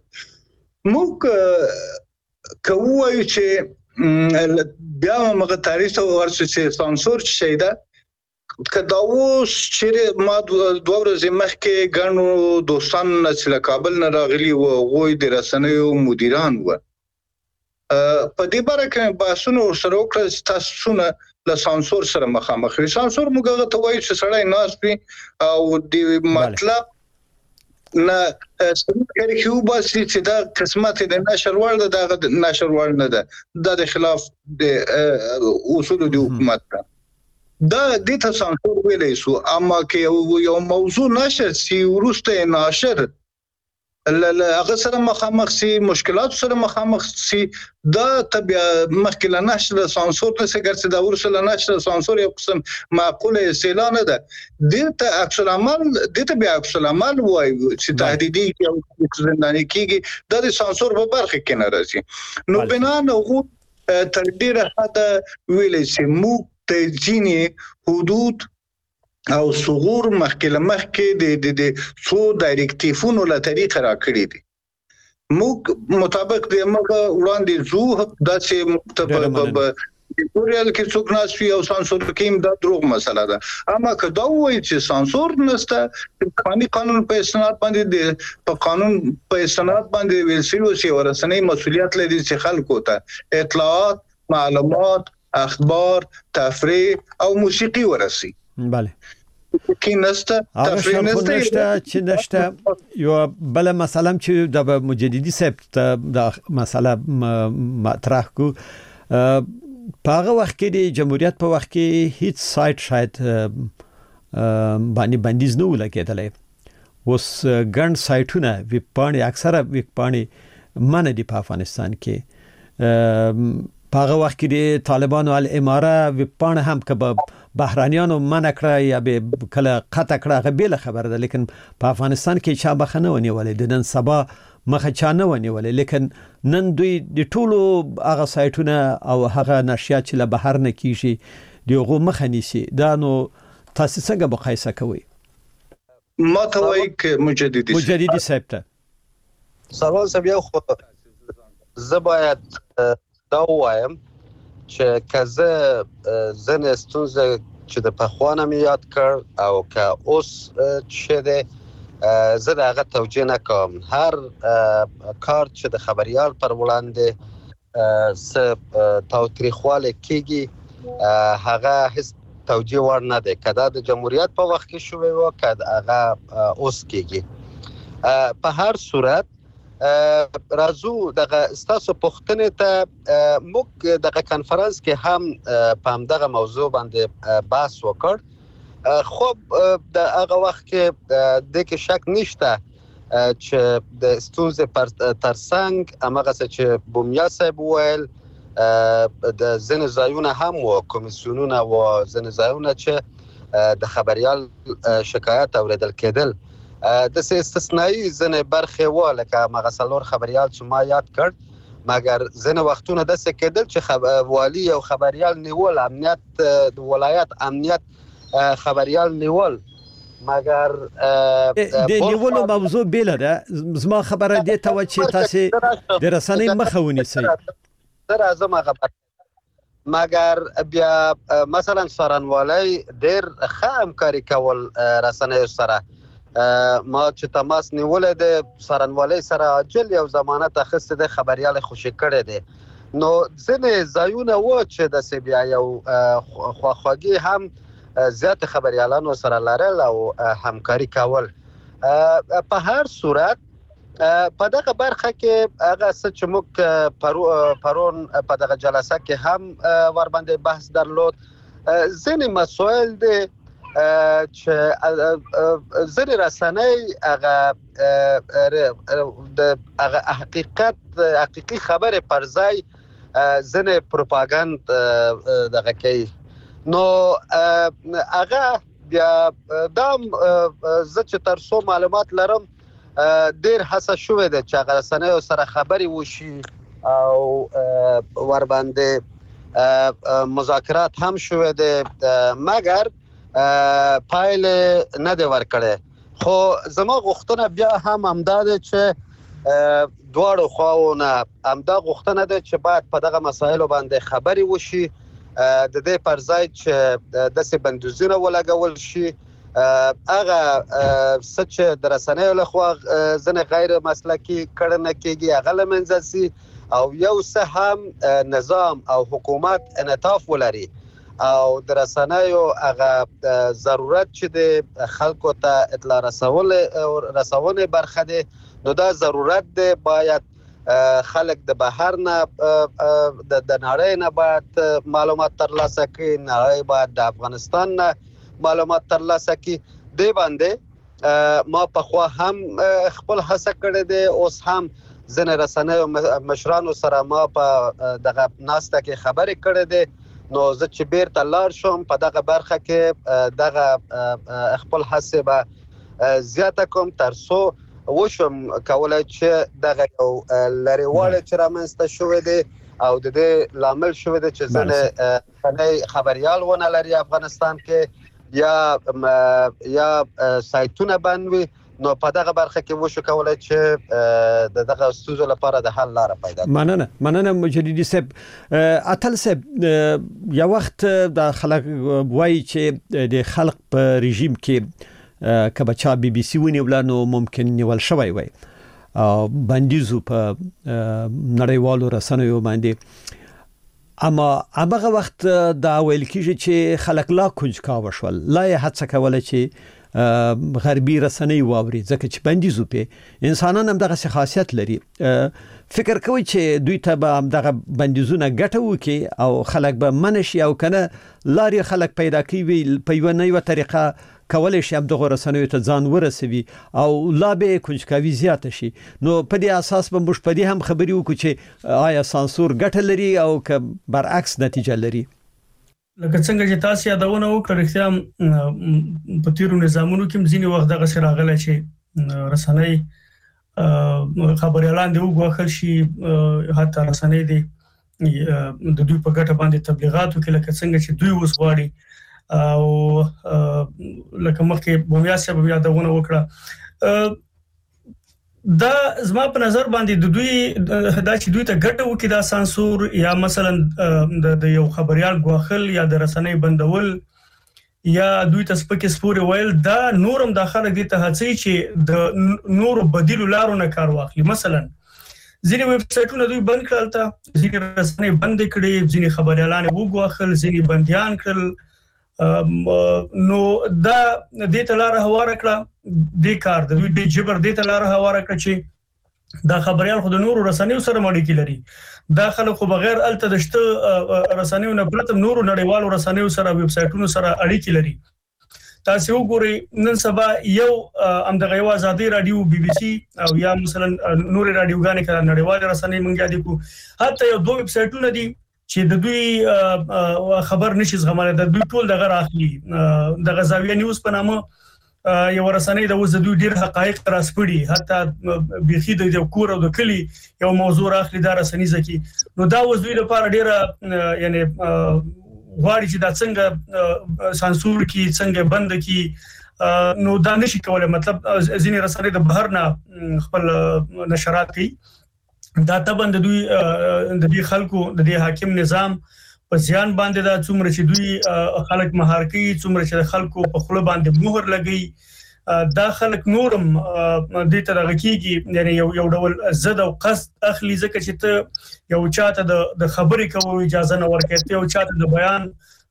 موږ کوو چې بیا موږ تاریخ ته ورسې چې سانسور شي دا کدا اوس چې ما دوه ورځې مخکې غنو دوستان چې له کابل نه راغلي وو غوي د رسنیو مدیران وو په دې باره کې باسونو سره وکړه تاسو نه له سانسور سره مخامخ وي سانسور موږ ته وایي چې سړی ناس وي او د مطلب نه سمکري خو بس چې دا قسمت د نشر ورده د نشر ورنه ده د خلاف د اصول د حکومت ده دا د تاسانسور ویلې سو اما کې یو موضوع نشر سی ورسته نشر هغه سره مخامخ سي مشکلات سره مخامخ سي دا طبيعه مخکله نشر سانسور ته څنګه چې دا ورسله نشر سانسور یو قسم معقوله اعلان ده دته عکس العمل دته بیا عکس العمل وای چې تهدیدي او زنداني کیږي د سانسور په برخه کې نه راځي نو بنا نو تر ډیره حد ویلې چې مو ته ځینې حدود او صغور مخکله مخکې د د څو ډایرکټیفونو له طریقه راکړي دي موږ مطابق د موږ وړاندې زو د چې ایډیټوریال کې څوک ناس وي او سانسور کیم دا دروغ مسله ده اما که دا وایي چې سانسور نشته قانوني قانون په استناد باندې په قانون په استناد باندې ویل شوی چې ورسنۍ مسولیت لري چې خلکو ته اطلاعات معلومات اخبار تفریح او موسیقي ورسي بله کې نشته تفریح نشته چې نشته یو بل مسله چې د مجددي صاحب د مسله مطرح کو پاغه وخت کې د جمهوریت په وخت کې هیڅ سایت شاید باندې بندیز نه ولګېدلې اوس ګڼ سایټونه ویب پاڼې اکثره ویب پاڼې من دي په افغانستان کې پاغه وخت کې د طالبانو الاماره ویب پاڼه هم کباب بهرانيانو منع کړه یا به کله قطع کړه غبیله خبر ده لیکن په افغانستان کې چا بخنه ونیولې د نن سبا مخه چا نه ونیولې لیکن نن دوی د ټولو هغه سایټونه او هغه نشریات چې له بهر نه کیږي دیغه مخه نیسي دا نو تاسو څنګه مقایسه کوئ ما ته وایي ک مجددي مجددي صاحب ته سوال سبیا خو زبایت دا وایم چې کزه زن استونزه چې د پخوانه می یاد کړ او که اوس چې ده زه دغه توجیه نکوم هر کار چې د خبريال پر وړاندې س تاوتریخواله کیږي هغه هیڅ توجیه ور نه ده کدا د جمهوریت په وخت کې شوی و کدا هغه اوس کیږي په هر صورت رازو دغه استاسو پختنه ته موږ دغه کانفرنس کې هم په همدغه موضوع باندې بحث وکړ خب د هغه وخت کې د کې شک نشته چې د استونزه پر ترڅنګ هغه چې بومیا صاحب ویل د زن زایونه هم او کمیسیونونه او زن زایونه چې د خبريال شکایت اوریدل کېدل د استثنایی زنه برخه واله که مغسلور خبريال چې ما یاد کړ مګر زنه وختونه د څه کېدل چې خب... والی او خبريال نیول امنیت د ولایت امنیت خبريال نیول مګر د نیولو موضوع بیل ده زما خبره دی ته و چې تاسو د رسنۍ مخه ونیسئ تر ازما خبر مګر بیا مثلا سرانوالی ډیر ښه همکاري کول رسنۍ سره ما چې تماس نیولې ده سرانوالی سره عاجل یو ضمانت اخیسته ده خبريال خوشی کړي دي نو ځنه زایونه و چې د سی بی آی او خواخواږي هم زیات خبريالانو سره لرل او همکاري کول په هر صورت په دغه برخه کې هغه چې موږ پرون په دغه جلسه کې هم ور باندې بحث درلود ځینې مسائل دي چې زری رسنۍ هغه د هغه حقیقت حقيقي خبره پر ځای زنه پروپاګاند دغه کوي نو هغه بیا دام زه چې تر څو معلومات لرم ډیر هڅه شوې ده چې هغه رسنۍ سره خبري وشي او ور باندې مذاکرات هم شوې ده مګر پایل نه دی ورکړی خو زما غوښتنه بیا هم همداده چې دواړو خواونه همدا غوښتنه ده چې باید په دغه مسایلو باندې خبري وشي د دې پر ځای چې د سه بندوزونه ولګول شي هغه سچ د رسنیو لخوا ځنه غیر مسلکی کړنه کیږي هغه لمنځسي او یو څه هم نظام او حکومت انعطاف ولري او د رسنیو هغه ضرورت چې د خلکو ته اطلاع رسول او رسونه برخه ده نو دا ضرورت ده باید خلک د بهر نه د نړۍ نه باید معلومات ترلاسه کړي نړۍ باید د افغانستان نه معلومات ترلاسه کړي دی باندې ما په خوا هم خپل هڅه کړې ده اوس هم ځنه رسنیو مشرانو سره ما په دغه ناسته کې خبرې کړې ده نو زه چې بیرته لاړ شم په دغه برخه کې دغه خپل حسابه زیاته کوم تر څو وشم کولای چې دغه یو لریواله چې رامنځته شوې ده او د دې لامل شوې ده چې ځنه خنۍ خبريال ونه لري افغانستان کې یا یا سایتونه باندې نو په دغه برخه کې وشو کولای چې د دغه ستونزو لپاره د حل لار پیدا کړي. مننه مننه مجددي صاحب. اتل صاحب یو وخت د خلک وایي چې د خلق په رژیم کې کبچا بي بي سي ونیولانو ممکن نیول شوی وي او بندیزو په نړیوالو رسنیو باندې، اما هغه وخت دا ویل کیږي چې خلک لا کنجکاو شول، لا یې هڅه کوله چې غربي رسنۍ واوري ځکه چې بندیزو په انسانان هم دغه خاصیت لري. فکر کوي چې دوی ته به دغه بندیزونه ګټه وکړي او خلک به منشي او کنه لاري خلک پیدا کوي په یو نه یو طریقه کولای شي هم دغه رسنیو ته ځان ورسوي او لا به کنجکاوي زیات شي. نو په دې اساس به موږ په دې هم خبرې وکړو چې آیا سانسور ګټه لري او که برعکس نتیجه لري. لکه څنګه چې تاسو یادونه وکړه رښتیا په تیرو نظامونو کې ځینې وخت دغه سره راغلی چې رسنۍ خبريالان دی وګوښل شي، حتی رسنۍ دی د دوی په ګټه باندې تبلیغات وکړي، لکه څنګه چې دوی اوس غواړي او لکه مخکې بومیا صاحب یادونه وکړه. دا زما په نظر باندې د دوی دا چې دوی ته ګټه وکړي دا سانسور یا مثلا د یو خبريال غواخل یا د رسنۍ بندول یا دوی ته سپکې سپورې ویل، دا نورم داخله دي ته هڅي چې د نور بدیل لارو نه کار واخلي. مثلا ځینې ویب سایټونه دوی بند کړل، ته ځینې رسنۍ بند کړي، ځینې خبريالان وګواخل، ځینې بنديان کړل. نو دا د ته لار هواره کړه، د کار د دوی جبر د ته لار هواره کړه چې دا خبريال خو د نورو رسنیو سره مړی لري، دا خلک خو بغیر الته دشته رسنیو نه پرته نورو نړیوالو رسنیو سره ویب سایټونو سره اړیکې لري. تاسو وګورئ نن سبا یو امدغه یو ازادي رادیو بي بي سي او یا مثلا نور رادیوګانې کړه نړیوال رسنۍ مونږ یاد کو، حتی یو دوه ویب سایټونه دي چې د دوی خبر نشي زغماله، د دوی ټول دغه راخلي د غزاویه نیوز په نامه یو رسنۍ د وز د دوی ډیر حقایق راسپړي، حتی بيخي د کور او د کلی یو موضوع راخلي دا رسنۍ زکي. نو دا وز دوی لپاره ډیر یعنی غواړي چې دا څنګه سانسور کی څنګه بند کی، نو دا نشي کولای. مطلب ځینې رسنۍ د بهر نه خپل نشرات کوي، دا تبند دوی د دې خلکو د دې حاکم نظام په ځان باندې دا څومره چې دوی خلک مهار کوي، څومره چې خلکو په خله باندې مهر لګي، دا خلک نورم د ته دغکیږي، یعنی یو یو ډول زد او قصد اخلي ځکه چې ته یو چاته د خبرې کوو اجازه نه ورکړي، ته یو چاته د بیان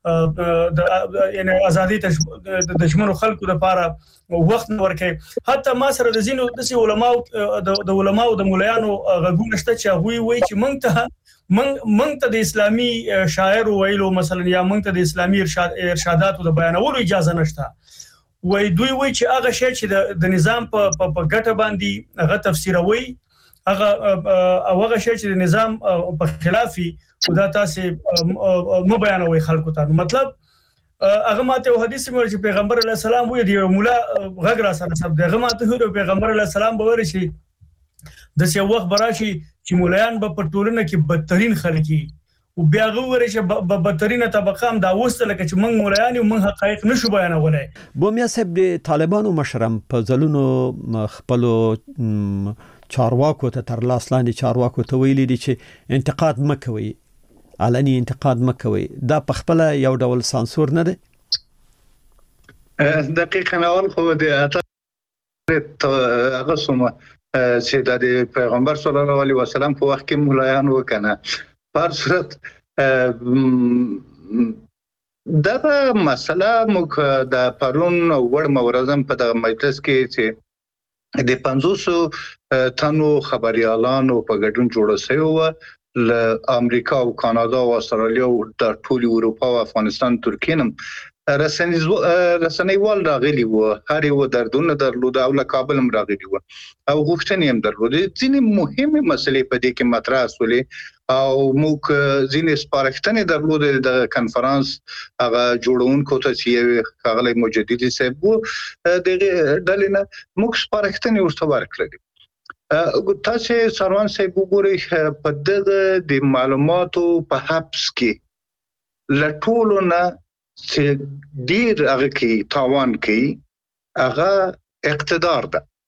د یعنی ازادي د دشمنو خلکو لپاره وخت نه ورکړي. حتی ما سره د زینو د علماء د علماء د مولایانو غوښنه شته چې هغه وایي چې مونږ ته مونږ ته د اسلامي شاعر ویلو مثلا یا مونږ ته د اسلامي ارشاداتو د بیانولو اجازه نشته. وای دوی وایي چې هغه شی چې د نظام په ګټه باندې هغه تفسیروي، هغه هغه شی چې د نظام په خلافي خدا تاسو مو بیانوي خلکو ته. مطلب هغه ماته حدیث مې چې پیغمبر علیه السلام وایي دی مولا غږ را سره سب دغه ماته هو پیغمبر علیه السلام به ورشي د څه وخت براشي چې مولایان به په ټولنه کې بدترین خلک او بیا غوړي چې په بدترینه طبقه هم دا وسته لکه چې موږ مولایان او موږ حقایق نشو بیانولای. بومیا صاحب د طالبانو مشرم په ځلونو خپلو چارواکو ته تر لاس لاندې چارواکو ته ویلي دي چې انتقاد مکوي، علني انتقاد مکوي، دا په خپل یو ډول سانسور نه دی؟ دقیقاً اول خو د هغه سمه چې د پیغمبر صلی الله علیه وسلم په وخت کې مولایان وکنه په صورت دا مسله مخ د پرون وړ مورزم په د مجلس کې چې د پنځوس تنو خبريالانو په ګډون جوړ شوی و ل امریکا او کانادا او استرالیا او د ټول اروپا او افغانستان ترکیه رسنیز رسنیوال راغلي و، هر یو دردونه درلود او له کابل هم راغلي و او غوښتنې هم درلود. ځینې مهمه مسلې په دې کې مطرح شولې او موږ ځینې سپارښتنې درلود د کنفرانس هغه جوړونکو ته چې هغه مجددي صاحب وو د ډلینه موږ سپارښتنې ورته ورکړې. تاسو سروان صاحب وګورئ په دغه د معلوماتو په حبس کې لټولو نه چې ډیر هغه کې تاوان کوي هغه اقتدار ده.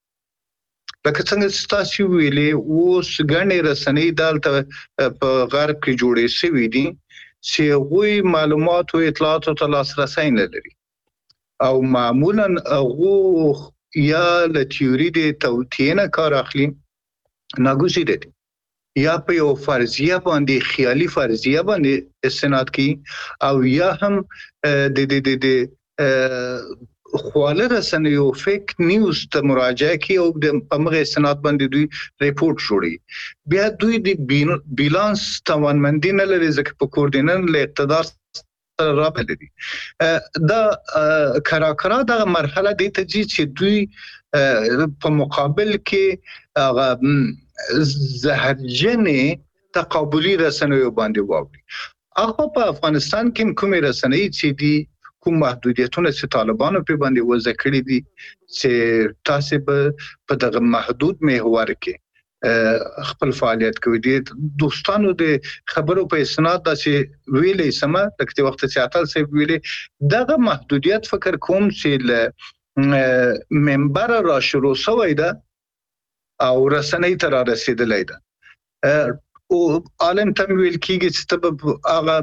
لکه څنګه ستاسو ویلې اوس غنې رسنۍ دالته په غرب کې جوړې شوې دي چې غوي معلومات او اطلاعات ته لاسرسي نه لري او معمولا هغه یا له تیوري د توطئه نه کار اخلي ناګوزیده دي یا په یو فرضیه باندې خیالي فرضیه باندې استناد کوي او یا هم د د د د خواله رسنیو فیک نیوز ته مراجعه کوي او د پمغه استناد باندې دوی ریپورت جوړي بیا دوی د بیلانس توانمندي نه لري ځکه په کوردینن له اقتدار سره رابطه دي دا کراکرا د مرحله د تجهیز چې دوی په مقابل کې هغه زهرجنې تقابلي رسنیو باندې واوړي هغه په افغانستان کې کومې رسنۍ چې دي کوم محدودیتونه چې طالبانو په باندې وضع کړی دي چې تاسو په دغه محدود محور کې خپل فعالیت کوي دي دوستانو د خبرو په اسناد داسې ویلې سم تکته وخت چې اتل سي ویلې دغه محدودیت فکر کوم چې ل منبر را شروع شوی ده او رسنۍ تر رسیدلې ده او عالم تم ویل کیږي چې تب هغه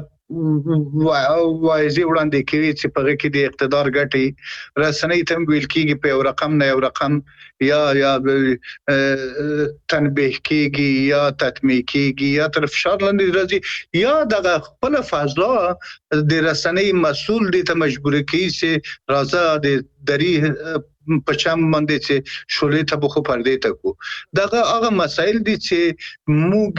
وایي وړاندې کوي چې په کې د اقتدار ګټي رسنۍ تم ویل کیږي په یو رقم نه یو رقم یا یا تنبیه کیږي یا تطمیع کیږي یا تر فشار لاندې راځي یا د خپل فضلا د رسنۍ مسول دي ته مجبور کوي چې راځه د دری پچام باندې چې شولې ته بخو پردې ته کو دغه هغه مسائل دي چې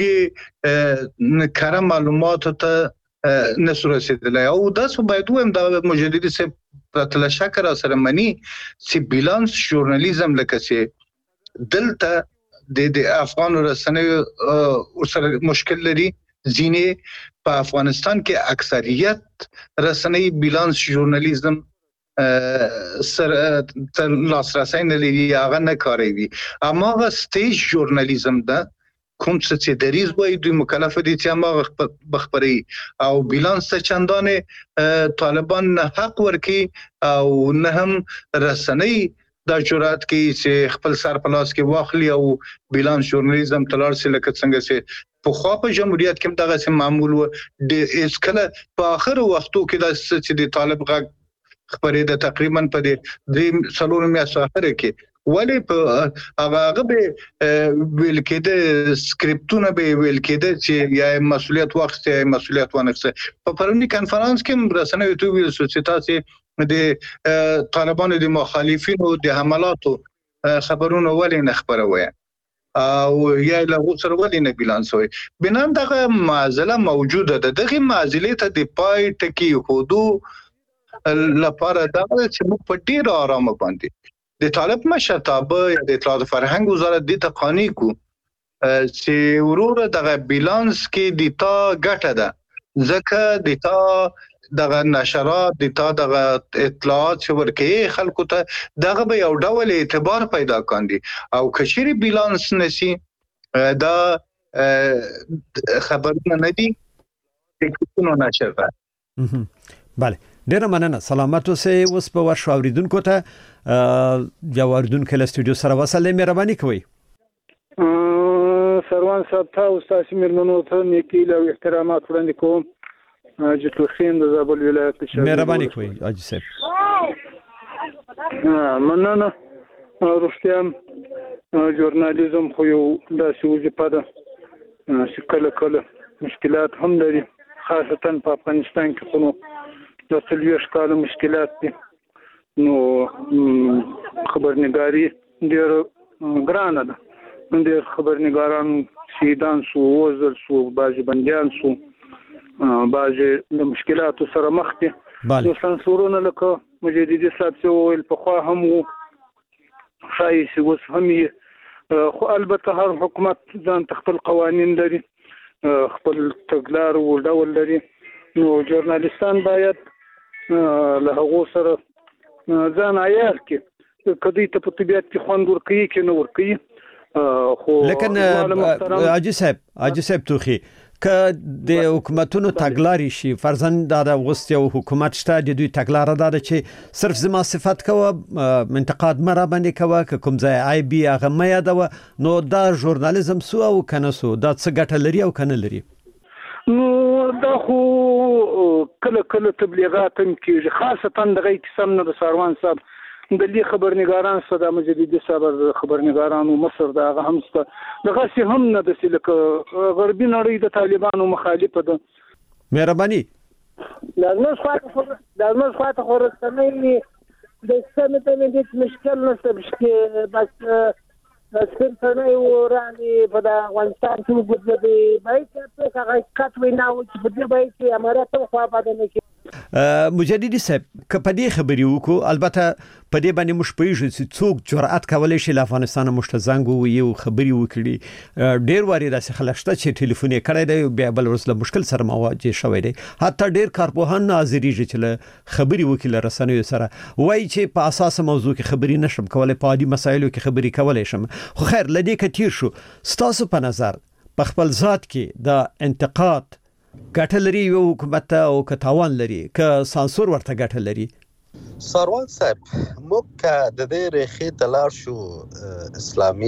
موږ کار معلومات ته نسو رسیدلای او داسو باید ویم د مجددي سه تل شکر سره منی چې بیلانس ژورنالیزم لکه چې دلته د د افغان رسنیو سره مشکل لري ځینې په افغانستان کې اکثریت رسنۍ بیلانس ژورنالیزم سره تر لاسرسي نه لري هغه نه کاروي اما هغه سټیج ژورنالیزم ده کوم څه دریز وای دوی مکلف دي چې ما بخبري او بیلانس ته چندانه طالبان نه حق ورکي او نه هم رسنۍ د جرأت کې چې خپل سر پلاس کې واخلي او بیلانس ژورنالیزم تلار سره لکه څنګه چې په خو په جمهوریت کې دغه سم معمول و د اسکله په اخر وختو کې د چې د طالب غ خبرې د تقریبا په دې څلور میاشتو اخر کې ولی په هغه به ویل کېده سکرپټونه به ویل کېده چې یا مسولیت وخت یا مسولیت ونخسه په پرونی کانفرنس کې رسنیو ته ویل چې تاسو د طالبانو د مخالفینو د حملاتو خبرونه ولی نه خبروي او یا له سره ولی نه بیلانس وي بنان دغه معضله موجوده ده دغه معضله ته د پای ټکی هودو لپاره دا چې موږ په ډیر آرام باندې د طالب مشرتابه یا د اطلاعات فرهنګ وزارت د تقانی کو چې ورور دغه بیلانس کې د تا ګټه ده ځکه د تا دغه نشرات د تا دغه اطلاعات چې ورکې خلکو ته دغه به یو ډول اعتبار پیدا کاندي او کشيري بیلانس نشي دا خبرونه نه دي چې نشر ده بله ډیره مننه سلامت اوسئ اوس په ورشو اوریدونکو ته یا اوریدونکو له استودیو سره وصل مهرباني کوئ سروان صاحب ته استاد میرمنو ته نیکی له احترامات وړاندې کوم جتو خیم د زابل ولایت کې مهرباني کوئ حاجی صاحب مننه روشتيام ژورنالیزم خو یو داسې وظیفه ده چې کله کله مشکلات هم لري خاصتا په افغانستان کې خو د څلويش کال مشکلات دي نو خبرنګاري ډېر ګرانه ده ډېر خبرنګاران شهیدان سو وزل سو باجی بنديان سو باجی د مشکلاتو سره مخ دي نو سانسورونه لکه مجددي صاحب څو ویل په خوا هم وو شایسي اوس هم خو البته هر حکومت ځان خپل قوانين لري خپل تګلار او ډول لري نو ژورنالیستان باید له هغه سره ځان عیار کې کدی ته په طبيعت کې خوند ورکړي کې نو ورکړي خو لیکن حاجی صاحب حاجی صاحب توخي ک د حکومتونو تګلاري شي فرضاً د اوغست یو حکومت شته د دوی تګلار ده چې صرف زما صفات کوه منتقاد مرا باندې کوه کوم ځای آی بي هغه مې دا نو دا ژورنالیزم سو او کنه سو دا څه ګټه لري او کنه لري نو دا خو کله کله تبلیغات هم کیږي خاصتا دغه قسم نه د ساروان صاحب د لی خبرنګاران صدا مجددي صاحب خبرنګارانو مصر دا هم ست دغه سي هم نه د سلک غربي نړۍ د طالبانو مخالفه ده مهرباني لازم خاطر لازم خاطر خرستني د سمه د مشکل نشته بشکه بس سنتنه وراني په د افغانستان کې وګورئ د بایک په هغه کټ ویناو چې په دې بایک امارات خو په دې کې مجددي صاحب کپدې خبري وکړو البته په دې باندې مش پېژې چې څوک جرأت کولای شي له افغانستان مشتزنګ وو یو خبري وکړي ډېر واري داسې خلشته چې ټلیفون یې کړی دی بیا بل ورسله مشکل سره مواجه شوی دی حتی ډېر کارپوهان ناظریږي چې له خبري وکړي رسنیو سره وایي چې په اساس موضوع کې خبري نشم کولای په عادي مسایلو کې خبري کولای شم خو خیر لدې کتیر شو ستاسو په نظر په خپل ذات کې د انتقاد ګټه لري یو حکومت او کتاوان لري ک سانسور ورته ګټه لري ساروان صاحب موږ د دې ریخي تلار شو اسلامي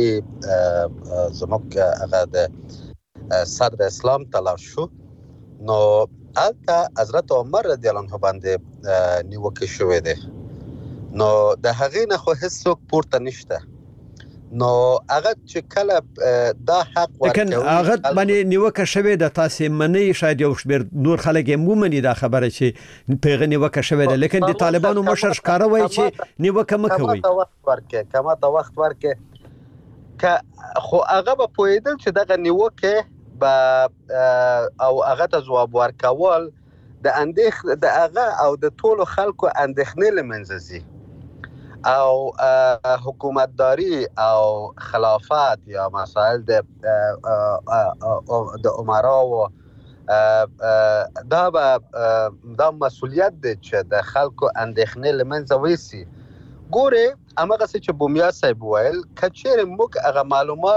زموږ هغه د صدر اسلام تلار شو نو البته حضرت عمر رضی الله عنه باندې نیوکه شوې ده نو د هغې نه خو هیڅ پورته نشته نو هغه چې کله دا حق ورکوي لیکن هغه باندې نیوکه شوې ده تاسو منی شاید یو شمیر نور خلک یې مومني دا خبره چې پیغه نیوکه شوې ده لیکن د طالبانو مشر ښکاروي چې نیوکه مکوي کما وخت ورکه کما ته وخت ورکه ک خو هغه په پویدل چې دغه نیوکه به او هغه ته جواب ورکول د اندېخ د هغه او د ټولو خلکو اندېخنې لمنځي او حکومتداری او خلافت یا مسائل د د عمرا او دا به دا مسؤلیت دی چې د خلکو اندېښنې لمنځه ویسي ګوره امغه چې بومیا صاحب ویل کچېر موږ هغه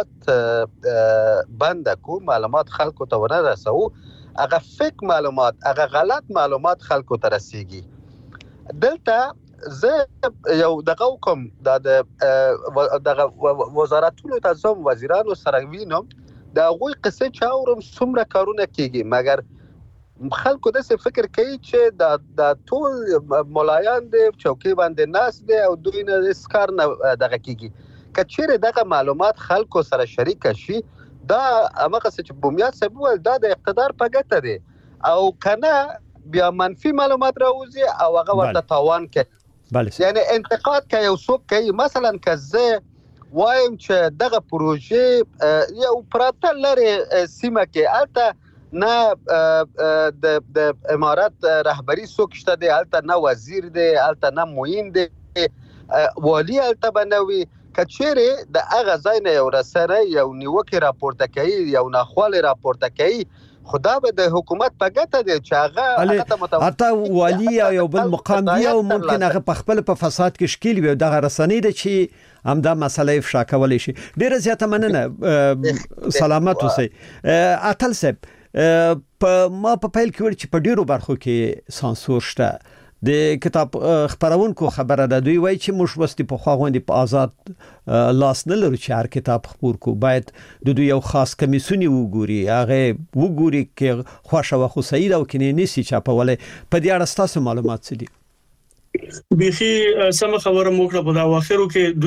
معلومات بند کو معلومات خلکو ته ونه رسو هغه فیک معلومات هغه غلط معلومات خلکو ته رسیږي دلته زه یو دغه کوم د دغه وزارتونو تنظیم وزیرانو سره وینم د غوي قصه چاورم څومره کارونه کیږي مګر خلکو د څه فکر کوي چې د د ټول مولایان د چوکي باندې ناس دي او دوی نه اسکار نه دغه کیږي کچېره دغه معلومات خلکو سره شریک شي دا هغه څه چې بومیات صاحب ول دا د اقتدار په ګټه دي او کنه بیا منفي معلومات راوځي او هغه ورته تاوان کوي یعنی انتقاد کوي یو څوک کوي مثلا کزه وایم چې دغه پروژه یو پراته لري سیمه کې البته نه د د امارات رهبری څوک شته دی البته نه وزیر دی البته نه معین دی والی البته بنوي کچېره د هغه ځای نه یو رسنۍ یو نیوکه راپورته کوي یو ناخواله راپورته کوي خدا به د حکومت په ګټه دی چې هغه هغه ته حتی والی یا یو بل مقام دی او ممکن هغه په خپل په فساد کې شکیل وي دغه رسنۍ د چې هم دا مسله افشا کولای شي ډیره زیاته مننه سلامت اوسئ اتل صاحب په ما په پیل کې ور چې په ډیرو برخو کې سانسور شته د کتاب خبرونکو خبره ده دوی وایي چې موږ وستي په خواغوندي په آزاد لاس نه لرو چې هر کتاب خبر کو باید د دوی یو خاص کمیسونی وګوري هغه وګوري کې خوښه او خو سعید او کینې نسی چاپولې په دې اړه تاسو معلومات څه دي بيخي سم خبره موکړه په دا واخرو کې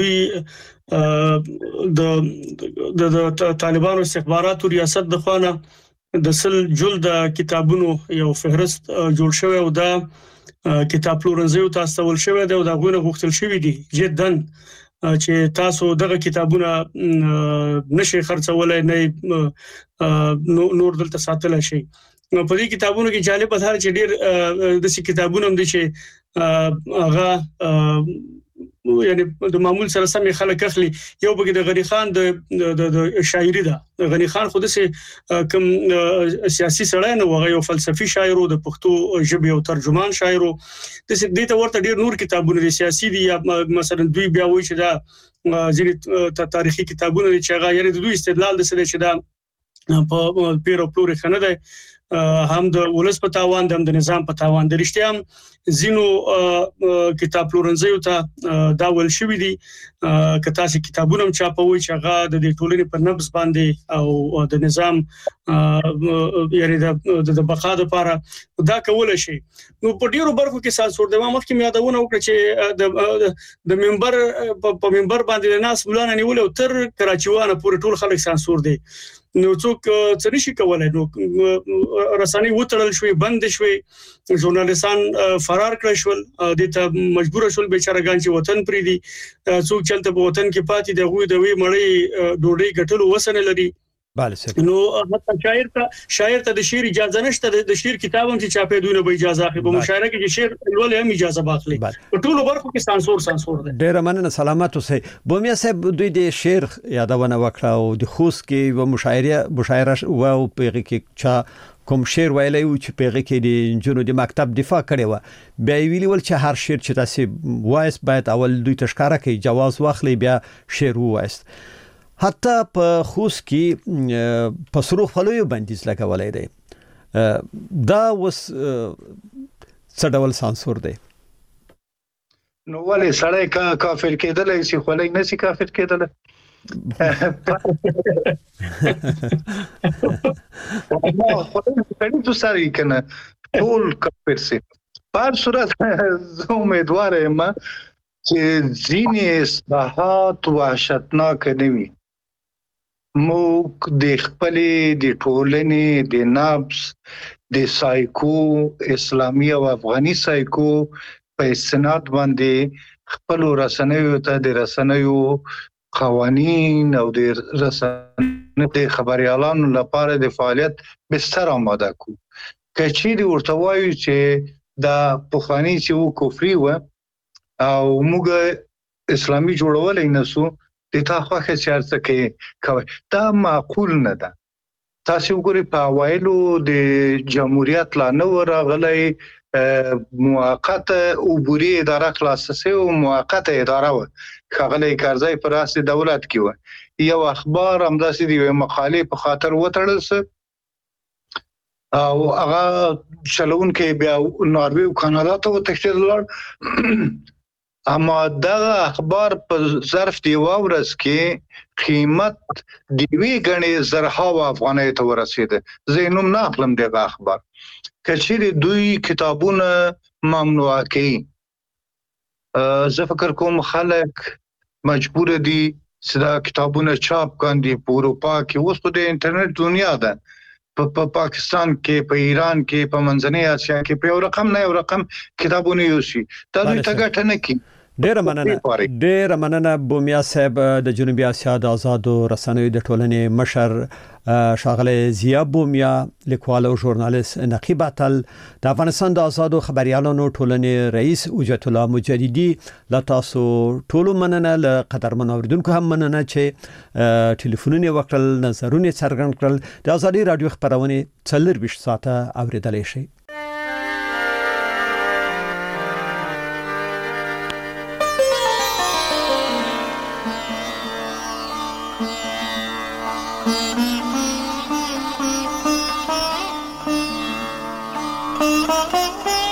دوی د د طالبانو استخباراتو ریاست د خوانه د سل جلد کتابونو یو فهرست جوړ شوی او دا کتاب پلورنځیو تاسو ول شوی دی او دا غوښنه غوښتل شوی دی جدا چې تاسو دغه کتابونه نشي خرڅولای نه نور دلته ساتل شي نو په دې کتابونو کې جالب ده چې ډیر د سې کتابونو هم دي چې هغه یعنی د معمول سره سمې خلک اخلي یو بګي د غنی خان د د شاعري ده غنی خان خود سه کوم سیاسي سړی نه وغه یو فلسفي شاعر او د پښتو ژبې او ترجمان شاعر د دې ته ورته ډیر نور کتابونه دي سیاسي دي یا مثلا دوی بیا وایي چې دا ځینې تاریخي کتابونه چې هغه یعنی د دوی استدلال د څه چې دا په پیر او پلور خنه ده هم د ولس په تاوان د نظام په تاوان د رښتیا زینو کتاب پلورنځیو ته دا ول شوې دي که تاسو کتابونه چاپوي چې هغه د ټولنې په نبض باندې او د نظام یعنی د بقا لپاره دا کول شي نو په ډیرو برخو کې سانسور د مخکې یادونه وکړه چې د منبر په منبر باندې ناس مولانا نیول او تر کراچیوانه پورې ټول خلک سانسور دي نو څوک څه نشي کولای نو رسنۍ وټړل شوې بند شوې ژورنالیستان فرار کړل شول د ته مجبور شول بیچارهګان چې وطن پری دي څوک چلته په وطن کې پاتې د غوي د وی مړی ډوډۍ ګټلو وسنه لري bale سه نو حتی شاعر ته شاعر ته د شعر اجازه نشته د شعر کتاب هم چې چاپې دوی نه به اجازه اخلي په مشاعره کې چې شعر ولول هم اجازه باخلي په ټولو برخو کې سانسور سانسور ده ډیر مننه سلامات اوسئ بومیا صاحب دوی د شعر یادونه وکړه او د خوست کې و مشاعره مشاعره او پیغه کې چا کوم شعر ویلی او چې پیغه کې د جنو د مکتب دفاع کړي و بیا ویلی ول چې هر شعر چې تاسو وایس باید اول دوی تشکاره کوي جواز واخلي بیا شعر وایست حتی په خوست کې په سرو خلوی بندیز لګولای دی دا وس څه ډول سانسور دی نو ولې سړی کا کافر کېدل شي خو لای نسی کافر کېدل په دې سره کنه ټول کافر سي په صورت زه امیدوار یم چې ځینې اصلاحات وحشتناک نه وي موږ د خپلې د ټولنې د نبض د سایکو اسلامي او افغاني سایکو په استناد باندې خپل رسنیو ته د رسنیو قوانین او د رسنیو د خبريالانو لپاره د فعالیت بستر آماده کو کچې د ورتوایو چې د پخوانی چې و کفري و او موږ اسلامي جوړولای نسو د تا خوخه چارته کې کوي دا معقول نه ده تاسو وګورئ په اوایلو د جمهوریت لا نو راغلی موقته عبوري اداره خلاصه او موقته اداره و خغلی کارزای پر راس دولت کې و یو اخبار همداسې دی مقاله په خاطر وټړل او هغه چلون کې بیا ناروی او کاناډا ته وتښتل اما دا اخبار په ظرف دی ورځ کې قیمت دی وی غني زرها افغانۍ ته ورسېده زینوم نه خپلم دغه اخبار کچېری دوی کتابونه ممنوع کړي زه فکر کوم خلک مجبور دي چې دا کتابونه چاپ کاندي په اروپا کې اوس په د انټرنیټ دنیا ده په پا پاکستان کې په ایران کې په منځنۍ اسیا کې په یو رقم نه یو رقم کتابونه یوسي دا دوی ته ګټه نه کوي ډیر مننه ډیر مننه بومیا صاحب د جنوبي اسیا د آزادو رسنیو د ټولنې مشر شاغله ضیا بومیا لیکوال او ژورنالیست نقیب اتل د افغانستان د آزادو خبريالانو ټولنې رئیس وجت الله مجددي لا تاسو ټول مننه ل قدرمن اوریدونکو هم مننه چې ټلیفونونه وکړل نظرونه څرګند کړل د ازادي رادیو خبرونه څلور بیش ساعته اوریدلای شي Thank you.